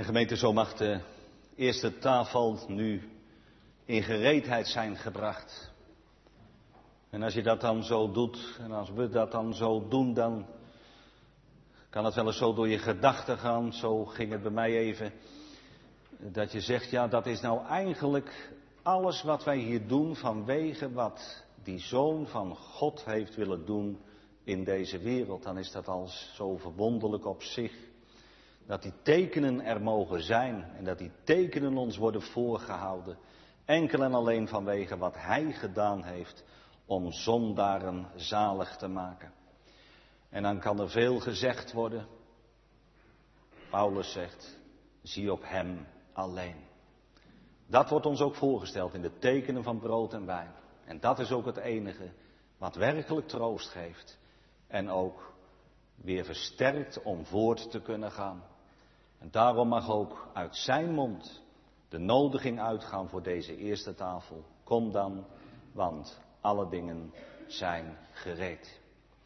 En gemeente, zo mag de eerste tafel nu in gereedheid zijn gebracht. En als je dat dan zo doet, en als we dat dan zo doen, dan kan het wel eens zo door je gedachten gaan. Zo ging het bij mij even. Dat je zegt, ja, dat is nou eigenlijk alles wat wij hier doen vanwege wat die Zoon van God heeft willen doen in deze wereld. Dan is dat al zo verwonderlijk op zich. Dat die tekenen er mogen zijn en dat die tekenen ons worden voorgehouden. Enkel en alleen vanwege wat Hij gedaan heeft om zondaren zalig te maken. En dan kan er veel gezegd worden. Paulus zegt, zie op Hem alleen. Dat wordt ons ook voorgesteld in de tekenen van brood en wijn. En dat is ook het enige wat werkelijk troost geeft. En ook weer versterkt om voort te kunnen gaan. En daarom mag ook uit zijn mond de nodiging uitgaan voor deze eerste tafel. Kom dan, want alle dingen zijn gereed.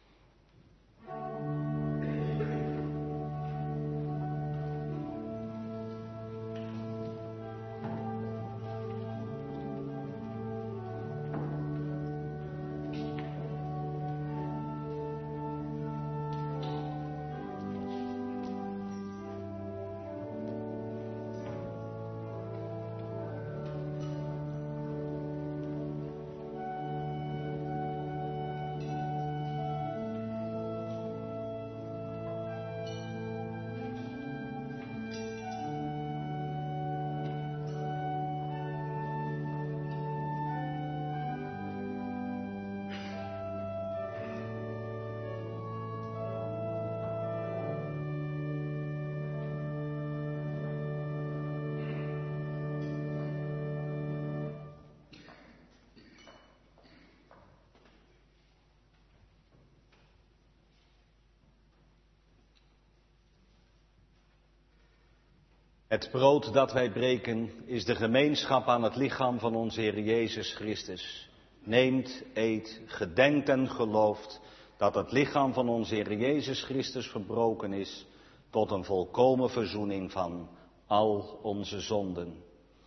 Het brood dat wij breken is de gemeenschap aan het lichaam van onze Heer Jezus Christus. Neemt, eet, gedenkt en gelooft dat het lichaam van onze Heer Jezus Christus verbroken is tot een volkomen verzoening van al onze zonden.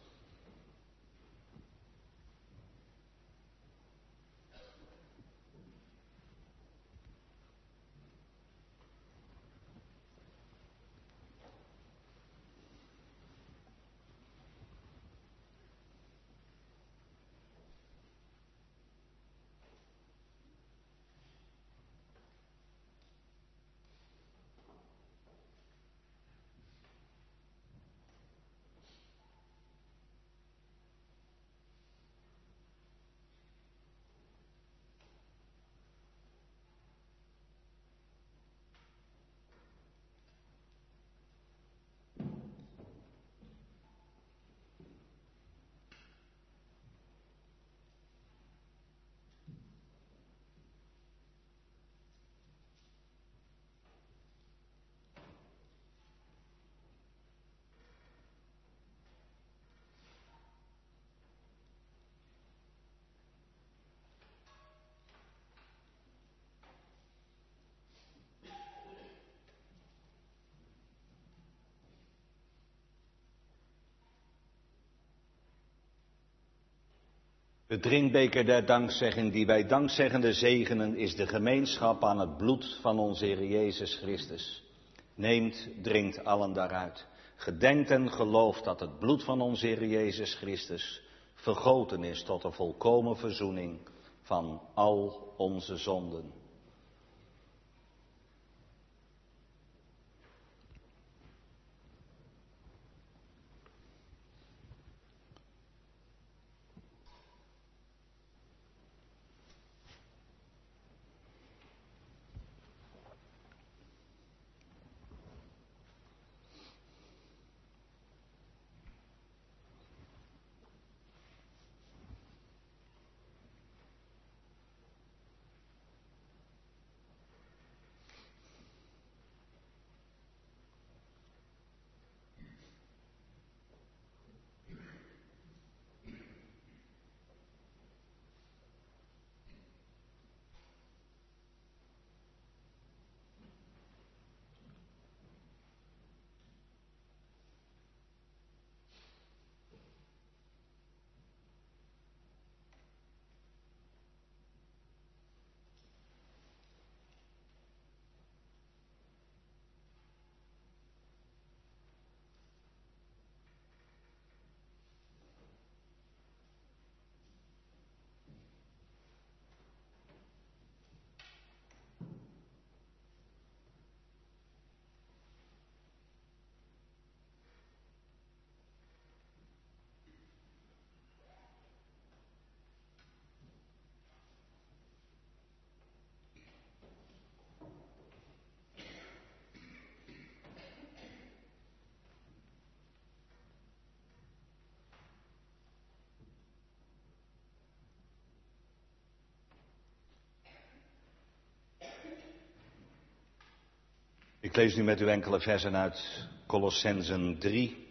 De drinkbeker der dankzegging die wij dankzeggende zegenen is de gemeenschap aan het bloed van onze Heer Jezus Christus. Neemt, drinkt allen daaruit. Gedenkt en gelooft dat het bloed van onze Heer Jezus Christus vergoten is tot een volkomen verzoening van al onze zonden. Ik lees nu met u enkele versen uit Kolossenzen 3.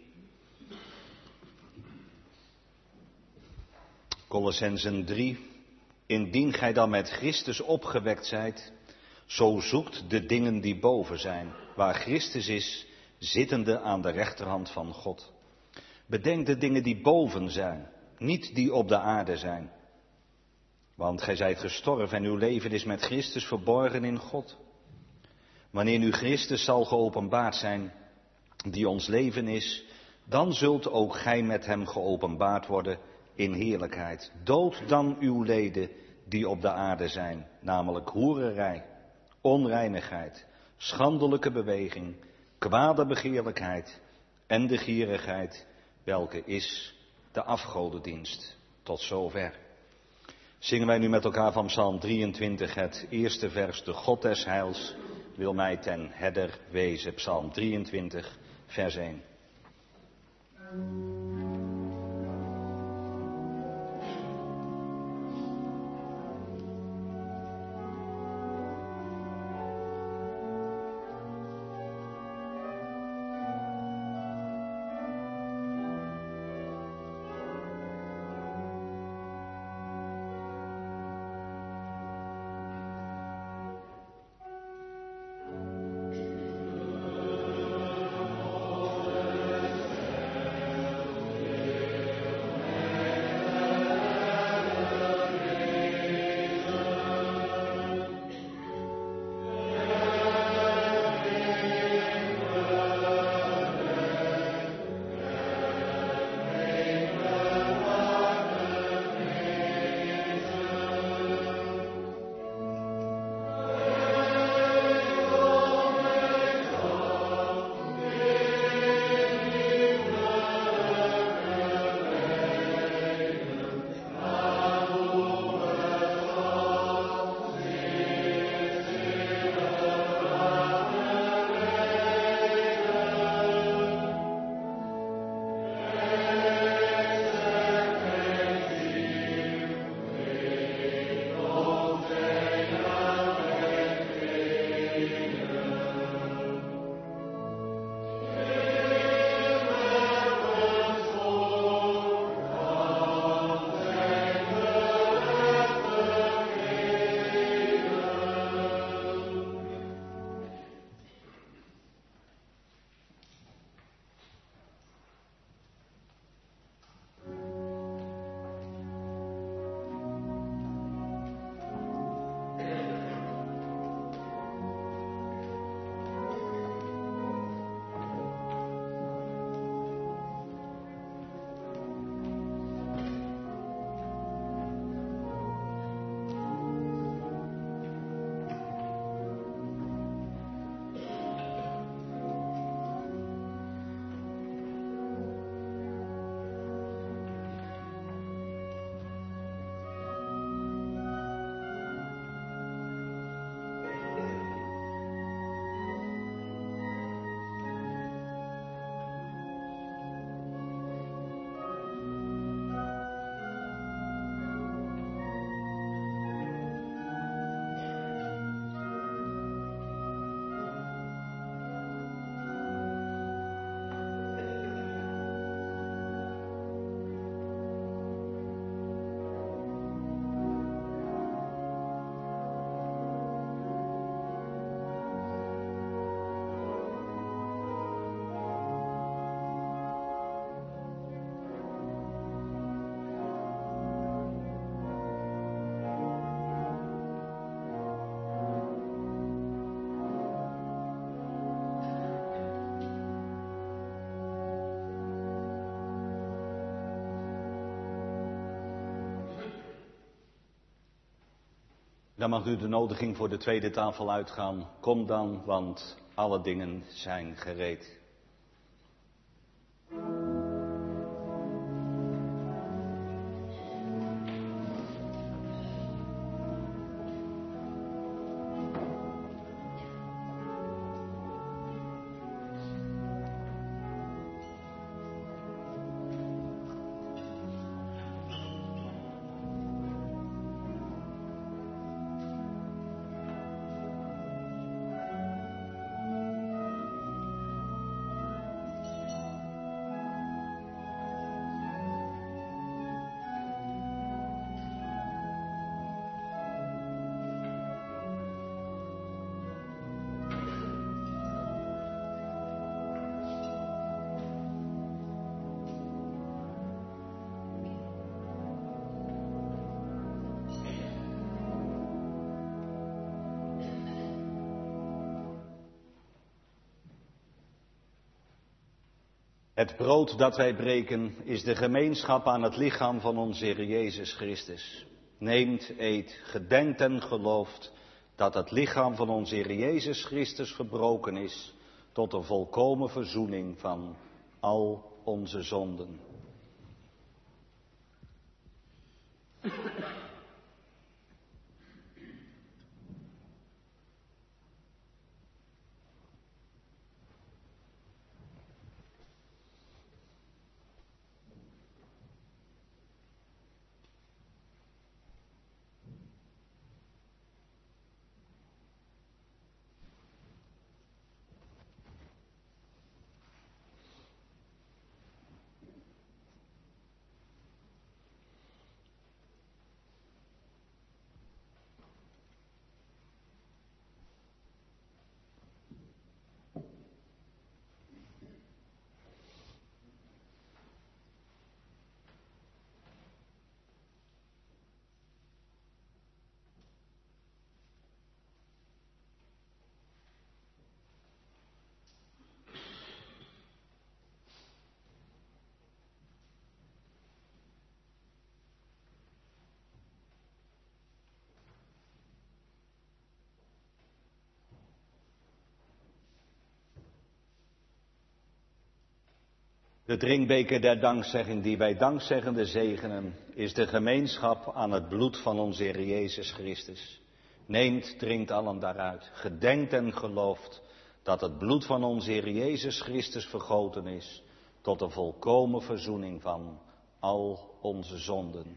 Kolossenzen 3. Indien gij dan met Christus opgewekt zijt, zo zoekt de dingen die boven zijn, waar Christus is, zittende aan de rechterhand van God. Bedenk de dingen die boven zijn, niet die op de aarde zijn. Want gij zijt gestorven en uw leven is met Christus verborgen in God. Wanneer nu Christus zal geopenbaard zijn, die ons leven is, dan zult ook gij met hem geopenbaard worden in heerlijkheid. Dood dan uw leden die op de aarde zijn, namelijk hoererij, onreinigheid, schandelijke beweging, kwade begeerlijkheid en de gierigheid, welke is de afgodendienst. Tot zover. Zingen wij nu met elkaar van Psalm 23 het eerste vers, de God des heils wil mij ten herder wezen. Psalm 23, vers 1. Dan mag u de nodiging voor de tweede tafel uitgaan. Kom dan, want alle dingen zijn gereed. Het brood dat wij breken is de gemeenschap aan het lichaam van onze Heer Jezus Christus. Neemt, eet, gedenkt en gelooft dat het lichaam van onze Heer Jezus Christus gebroken is tot een volkomen verzoening van al onze zonden. De drinkbeker der dankzegging die wij dankzeggende zegenen, is de gemeenschap aan het bloed van onze Heer Jezus Christus. Neemt, drinkt allen daaruit, gedenkt en gelooft dat het bloed van onze Heer Jezus Christus vergoten is tot een volkomen verzoening van al onze zonden.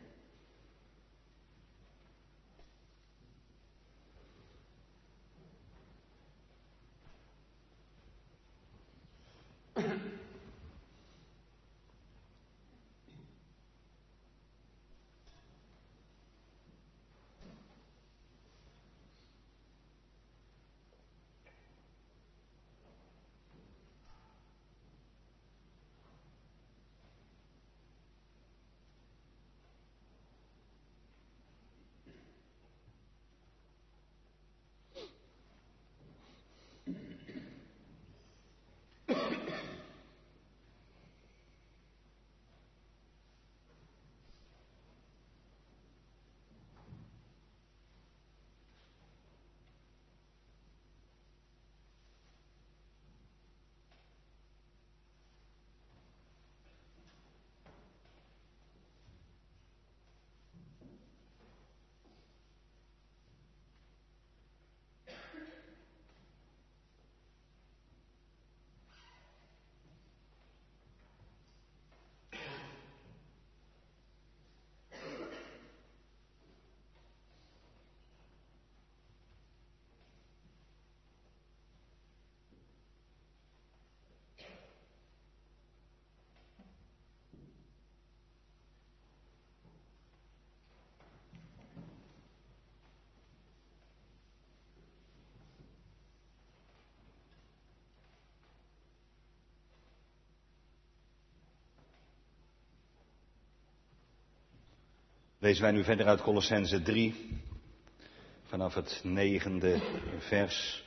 Lezen wij nu verder uit Kolossenzen 3, vanaf het 9e vers.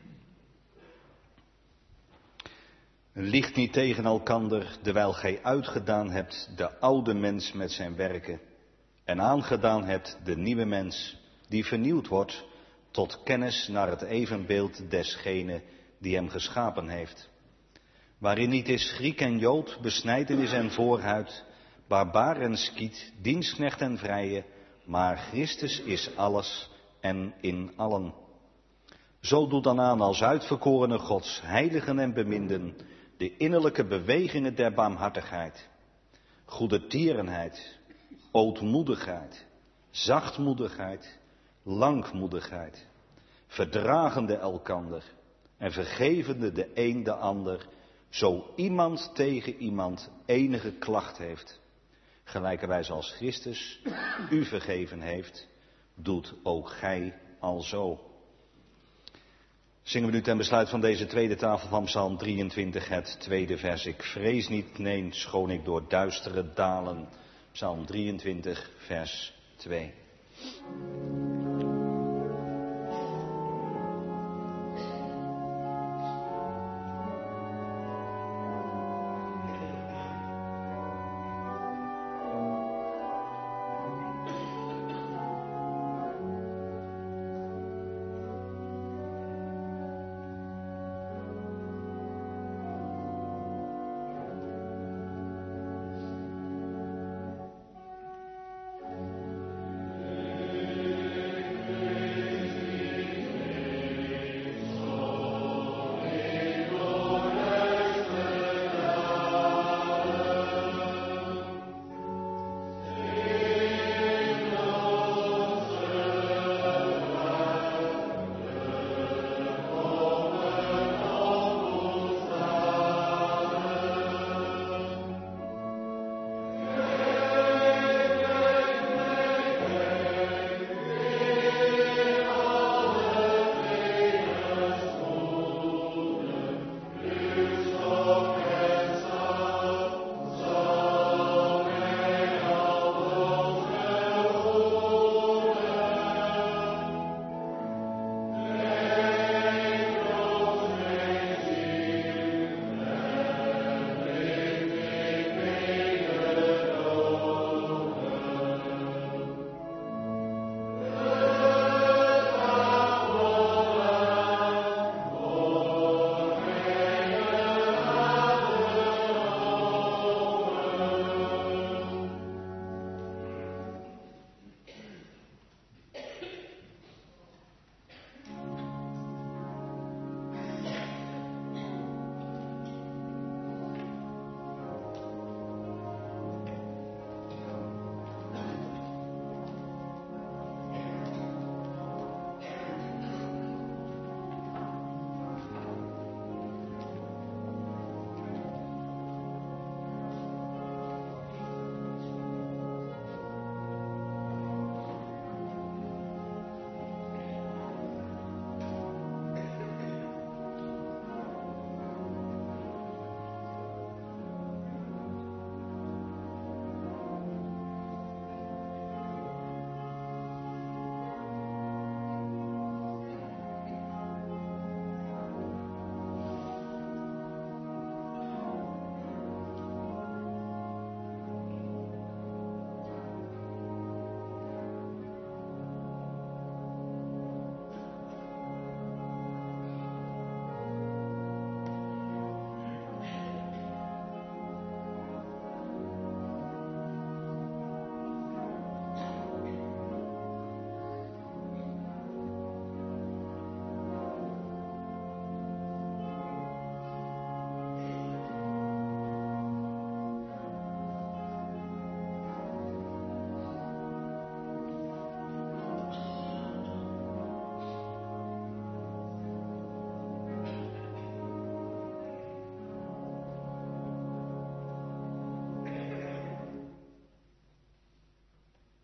Liegt niet tegen elkander, terwijl gij uitgedaan hebt de oude mens met zijn werken, en aangedaan hebt de nieuwe mens, die vernieuwd wordt tot kennis naar het evenbeeld desgene die hem geschapen heeft. Waarin niet is Griek en Jood, besnijdenis en voorhuid, barbaar en skiet, dienstknecht en vrije, maar Christus is alles en in allen. Zo doet dan aan als uitverkorene Gods, heiligen en beminden, de innerlijke bewegingen der barmhartigheid, goedertierenheid, ootmoedigheid, zachtmoedigheid, langmoedigheid, verdragende elkander en vergevende de een de ander, zo iemand tegen iemand enige klacht heeft. Gelijkerwijs als Christus u vergeven heeft, doet ook gij alzo. Zingen we nu ten besluit van deze tweede tafel van Psalm 23 het tweede vers. Ik vrees niet, nee, schoon ik door duistere dalen. Psalm 23 vers 2.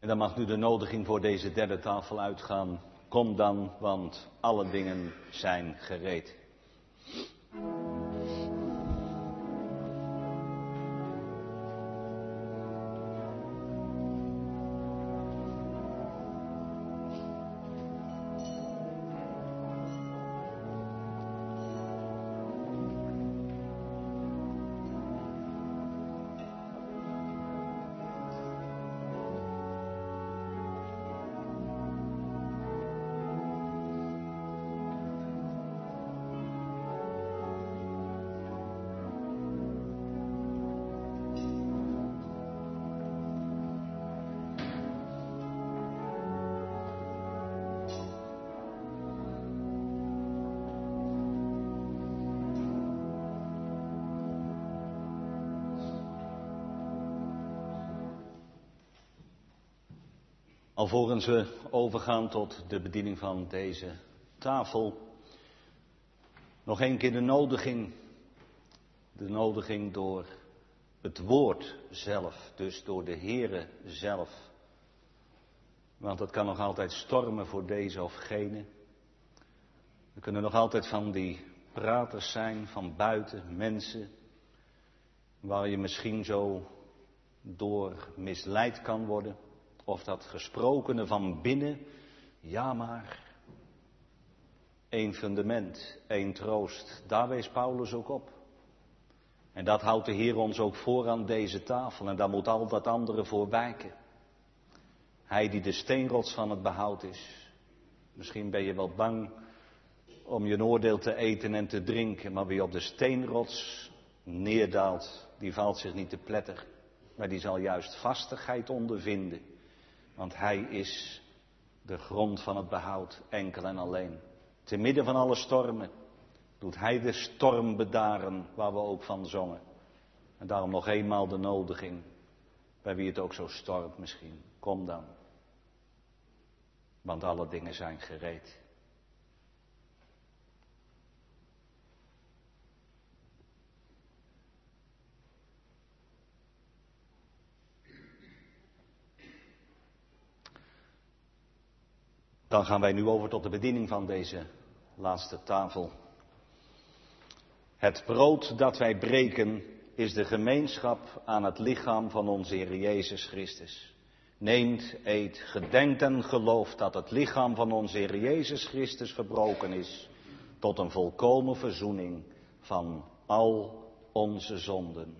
En dan mag nu de nodiging voor deze derde tafel uitgaan. Kom dan, want alle dingen zijn gereed. Alvorens we overgaan tot de bediening van deze tafel, nog één keer de nodiging. De nodiging door het woord zelf, dus door de Heere zelf. Want het kan nog altijd stormen voor deze of gene. Er kunnen nog altijd van die praters zijn van buiten, mensen, waar je misschien zo door misleid kan worden. Of dat gesprokene van binnen, ja maar, één fundament, één troost, daar wees Paulus ook op. En dat houdt de Heer ons ook voor aan deze tafel en daar moet al dat andere voor wijken. Hij die de steenrots van het behoud is. Misschien ben je wel bang om je oordeel te eten en te drinken, maar wie op de steenrots neerdaalt, die valt zich niet te pletter, maar die zal juist vastigheid ondervinden. Want hij is de grond van het behoud, enkel en alleen. Te midden van alle stormen doet hij de storm bedaren, waar we ook van zongen. En daarom nog eenmaal de nodiging, bij wie het ook zo stormt misschien. Kom dan, want alle dingen zijn gereed. Dan gaan wij nu over tot de bediening van deze laatste tafel. Het brood dat wij breken is de gemeenschap aan het lichaam van onze Heer Jezus Christus. Neemt, eet, gedenkt en gelooft dat het lichaam van onze Heer Jezus Christus verbroken is tot een volkomen verzoening van al onze zonden.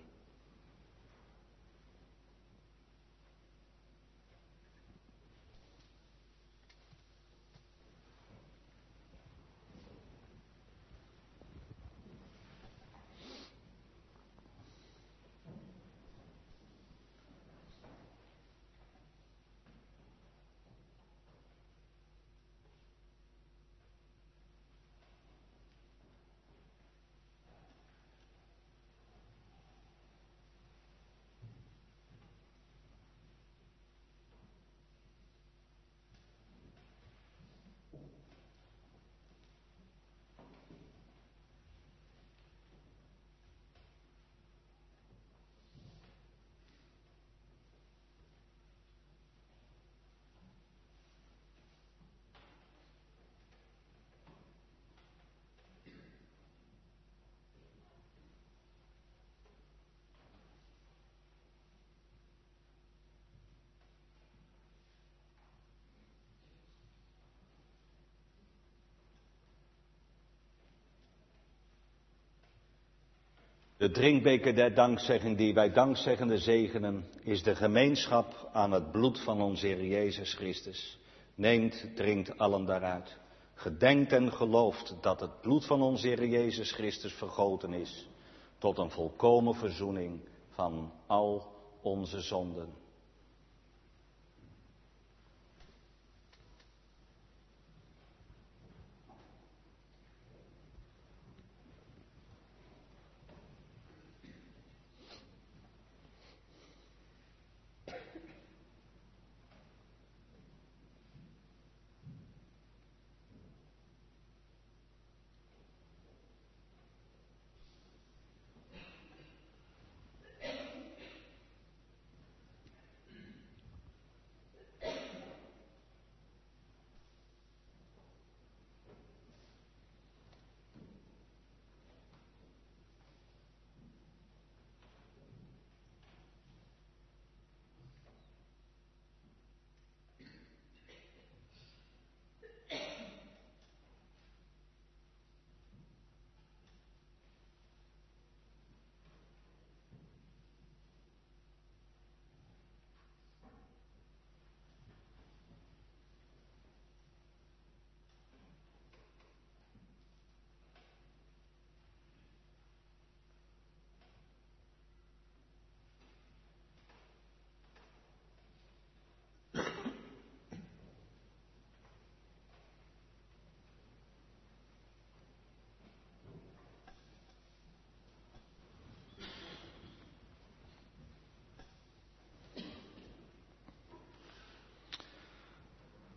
De drinkbeker der dankzegging die wij dankzeggende zegenen, is de gemeenschap aan het bloed van onze Heer Jezus Christus. Neemt, drinkt allen daaruit. Gedenkt en gelooft dat het bloed van onze Heer Jezus Christus vergoten is tot een volkomen verzoening van al onze zonden.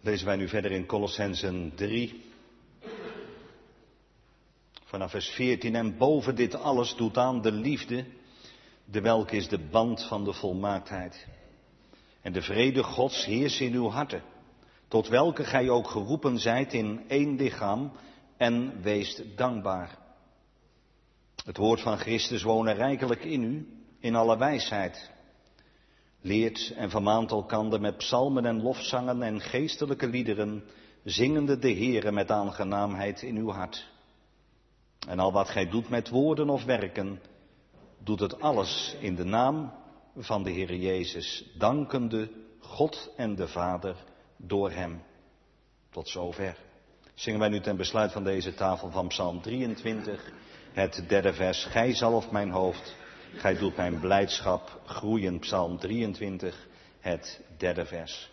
Lezen wij nu verder in Kolossenzen 3. Vanaf vers 14. En boven dit alles doet aan de liefde, de welke is de band van de volmaaktheid. En de vrede Gods heerst in uw harten, tot welke gij ook geroepen zijt in één lichaam, en weest dankbaar. Het woord van Christus wonen rijkelijk in u, in alle wijsheid. Leert en vermaant elkander met psalmen en lofzangen en geestelijke liederen, zingende de Heere met aangenaamheid in uw hart. En al wat gij doet met woorden of werken, doet het alles in de naam van de Heere Jezus, dankende God en de Vader door hem. Tot zover. Zingen wij nu ten besluit van deze tafel van Psalm 23, het derde vers. Gij zalft mijn hoofd, gij doet mijn blijdschap groeien. Psalm 23, het derde vers.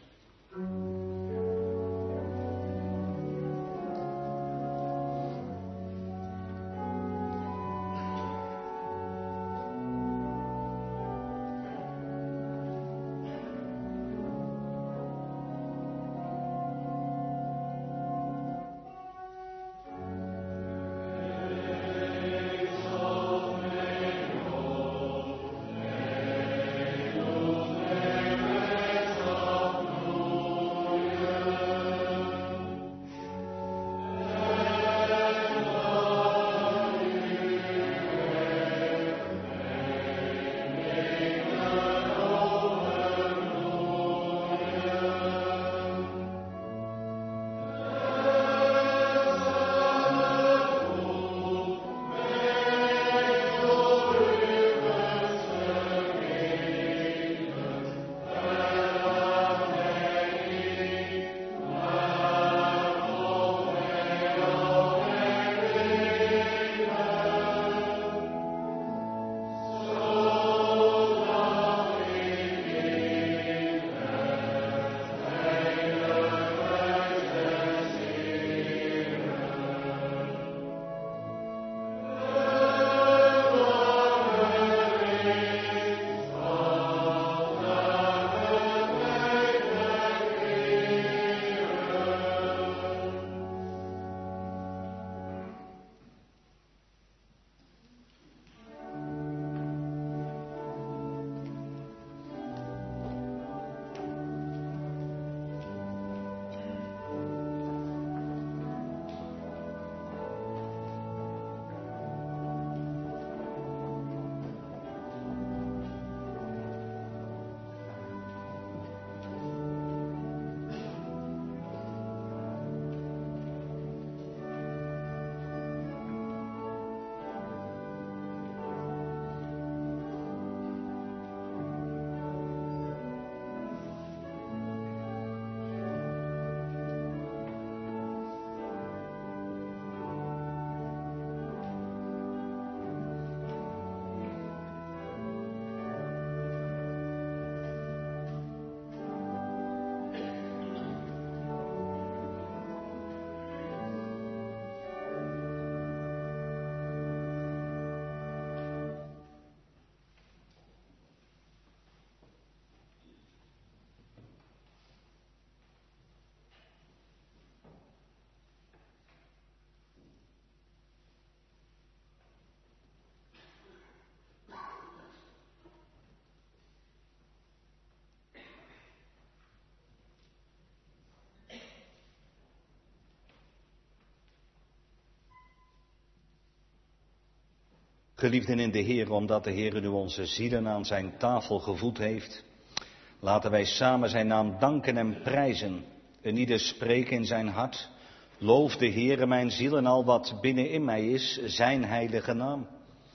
Geliefden in de Heer, omdat de Heer nu onze zielen aan zijn tafel gevoed heeft, laten wij samen zijn naam danken en prijzen. En ieder spreken in zijn hart, loof de Heere mijn ziel en al wat binnenin mij is, zijn heilige naam.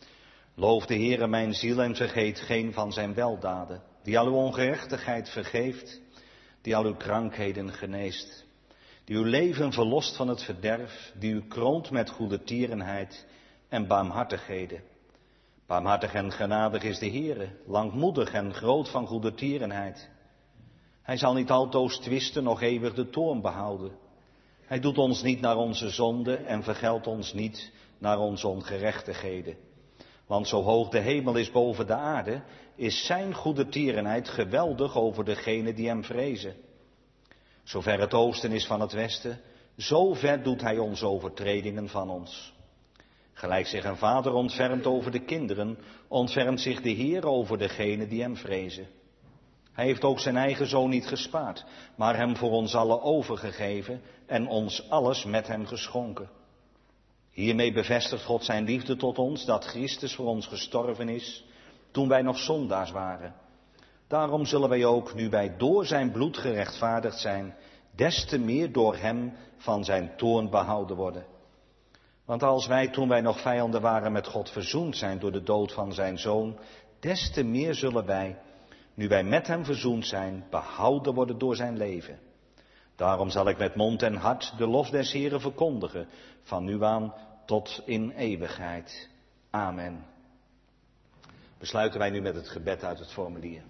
Loof de Heere mijn ziel en vergeet geen van zijn weldaden, die al uw ongerechtigheid vergeeft, die al uw krankheden geneest, die uw leven verlost van het verderf, die u kroont met goedertierenheid en barmhartigheden. Barmhartig en genadig is de Heere, langmoedig en groot van goedertierenheid. Hij zal niet altoos twisten, noch eeuwig de toorn behouden. Hij doet ons niet naar onze zonden en vergeldt ons niet naar onze ongerechtigheden. Want zo hoog de hemel is boven de aarde, is zijn goedertierenheid geweldig over degenen die hem vrezen. Zover het oosten is van het westen, zo ver doet hij onze overtredingen van ons. Gelijk zich een vader ontfermt over de kinderen, ontfermt zich de Heer over degenen die hem vrezen. Hij heeft ook zijn eigen zoon niet gespaard, maar hem voor ons allen overgegeven en ons alles met hem geschonken. Hiermee bevestigt God zijn liefde tot ons, dat Christus voor ons gestorven is, toen wij nog zondaars waren. Daarom zullen wij ook, nu wij door zijn bloed gerechtvaardigd zijn, des te meer door hem van zijn toorn behouden worden. Want als wij, toen wij nog vijanden waren, met God verzoend zijn door de dood van zijn zoon, des te meer zullen wij, nu wij met hem verzoend zijn, behouden worden door zijn leven. Daarom zal ik met mond en hart de lof des Heren verkondigen, van nu aan tot in eeuwigheid. Amen. Besluiten wij nu met het gebed uit het formulier.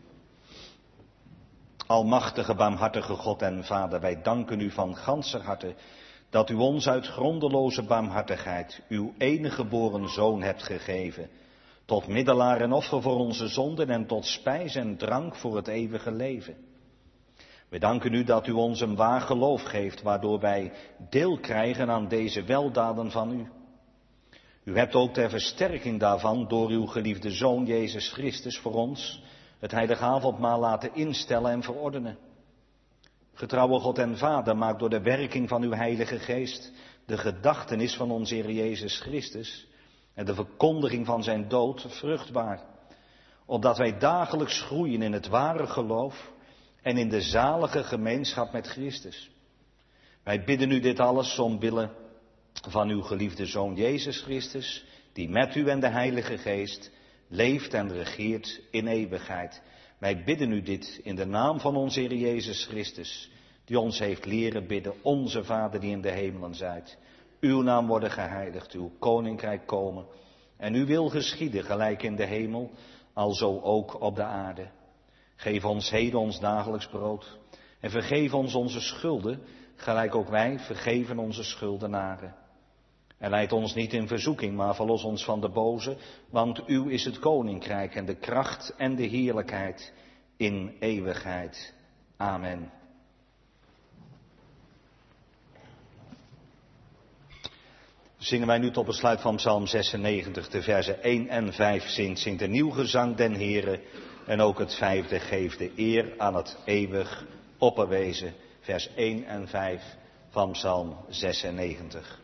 Almachtige, barmhartige God en Vader, wij danken u van ganser harte dat u ons uit grondeloze barmhartigheid uw enige geboren Zoon hebt gegeven, tot middelaar en offer voor onze zonden en tot spijs en drank voor het eeuwige leven. We danken u dat u ons een waar geloof geeft, waardoor wij deel krijgen aan deze weldaden van u. U hebt ook ter versterking daarvan door uw geliefde Zoon Jezus Christus voor ons het heilige avondmaal laten instellen en verordenen. Getrouwe God en Vader, maak door de werking van uw Heilige Geest de gedachtenis van onze Heer Jezus Christus en de verkondiging van zijn dood vruchtbaar, opdat wij dagelijks groeien in het ware geloof en in de zalige gemeenschap met Christus. Wij bidden u dit alles omwille van uw geliefde Zoon Jezus Christus, die met u en de Heilige Geest leeft en regeert in eeuwigheid. Wij bidden u dit in de naam van onze Heer Jezus Christus, die ons heeft leren bidden, onze Vader die in de hemelen zijt. Uw naam worden geheiligd, uw koninkrijk komen en uw wil geschieden, gelijk in de hemel, alzo ook op de aarde. Geef ons heden ons dagelijks brood en vergeef ons onze schulden, gelijk ook wij vergeven onze schuldenaren. En leid ons niet in verzoeking, maar verlos ons van de boze, want uw is het koninkrijk en de kracht en de heerlijkheid in eeuwigheid. Amen. Zingen wij nu tot besluit van Psalm 96, de versen 1 en 5 zingt een nieuw gezang den Heere en ook het 5e geeft de eer aan het eeuwig opperwezen. Vers 1 en 5 van Psalm 96.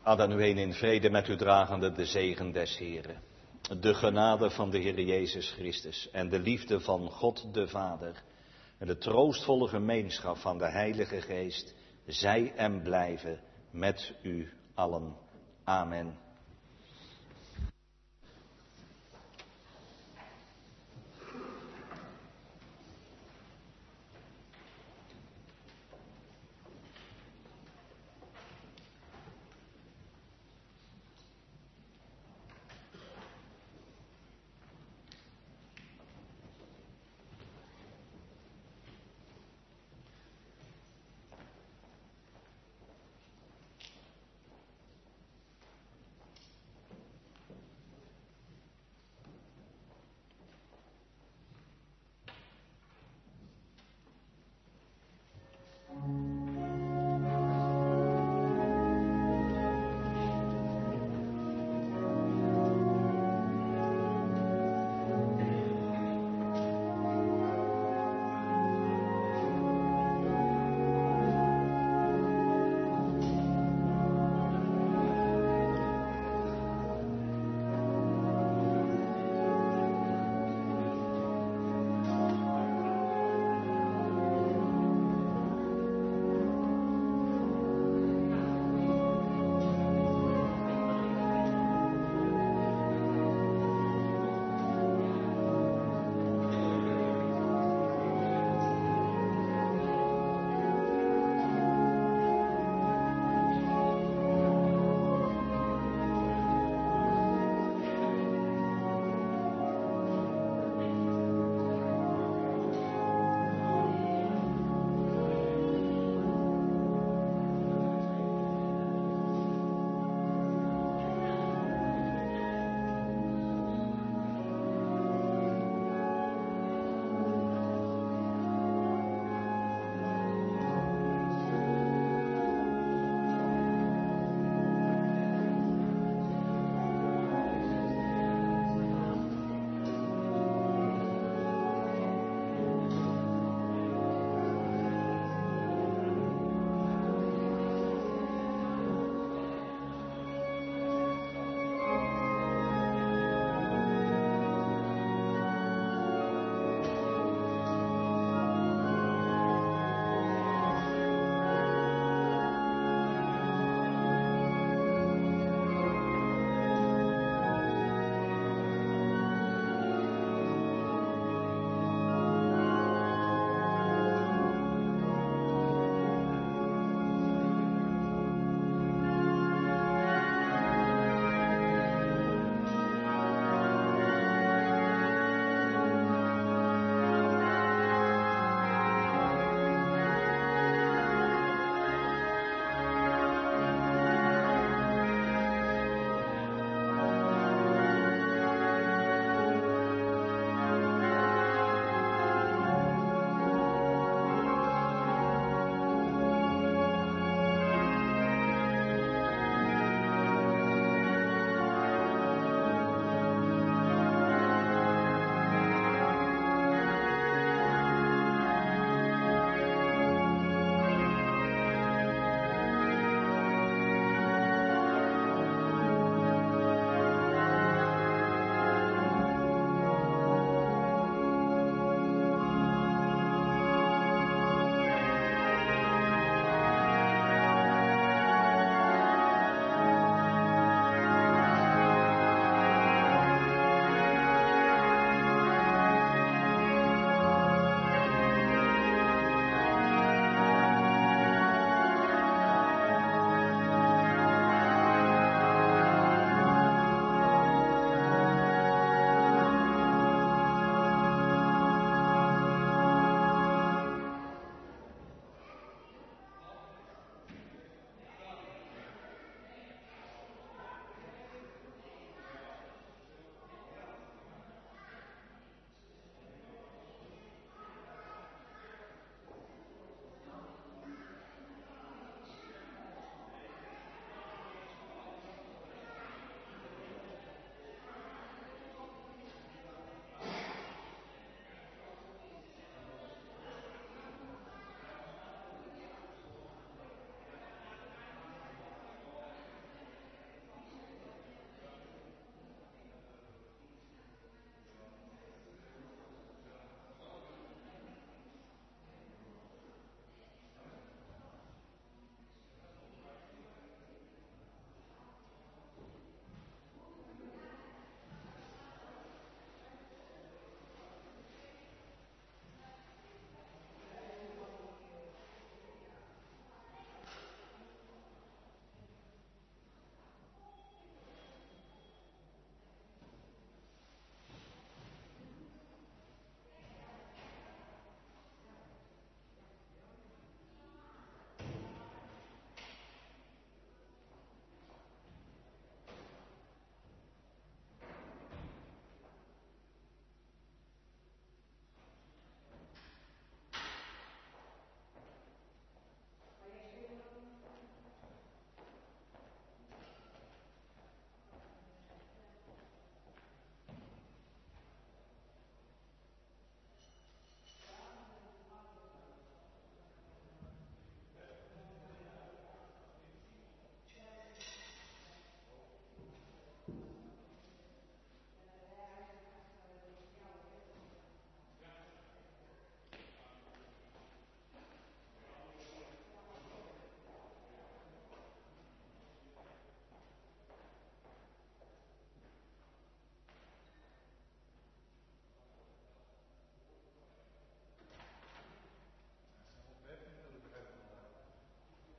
Ga nu heen in vrede met u dragende de zegen des Heren. De genade van de Heer Jezus Christus en de liefde van God de Vader en de troostvolle gemeenschap van de Heilige Geest zij en blijven met u allen. Amen.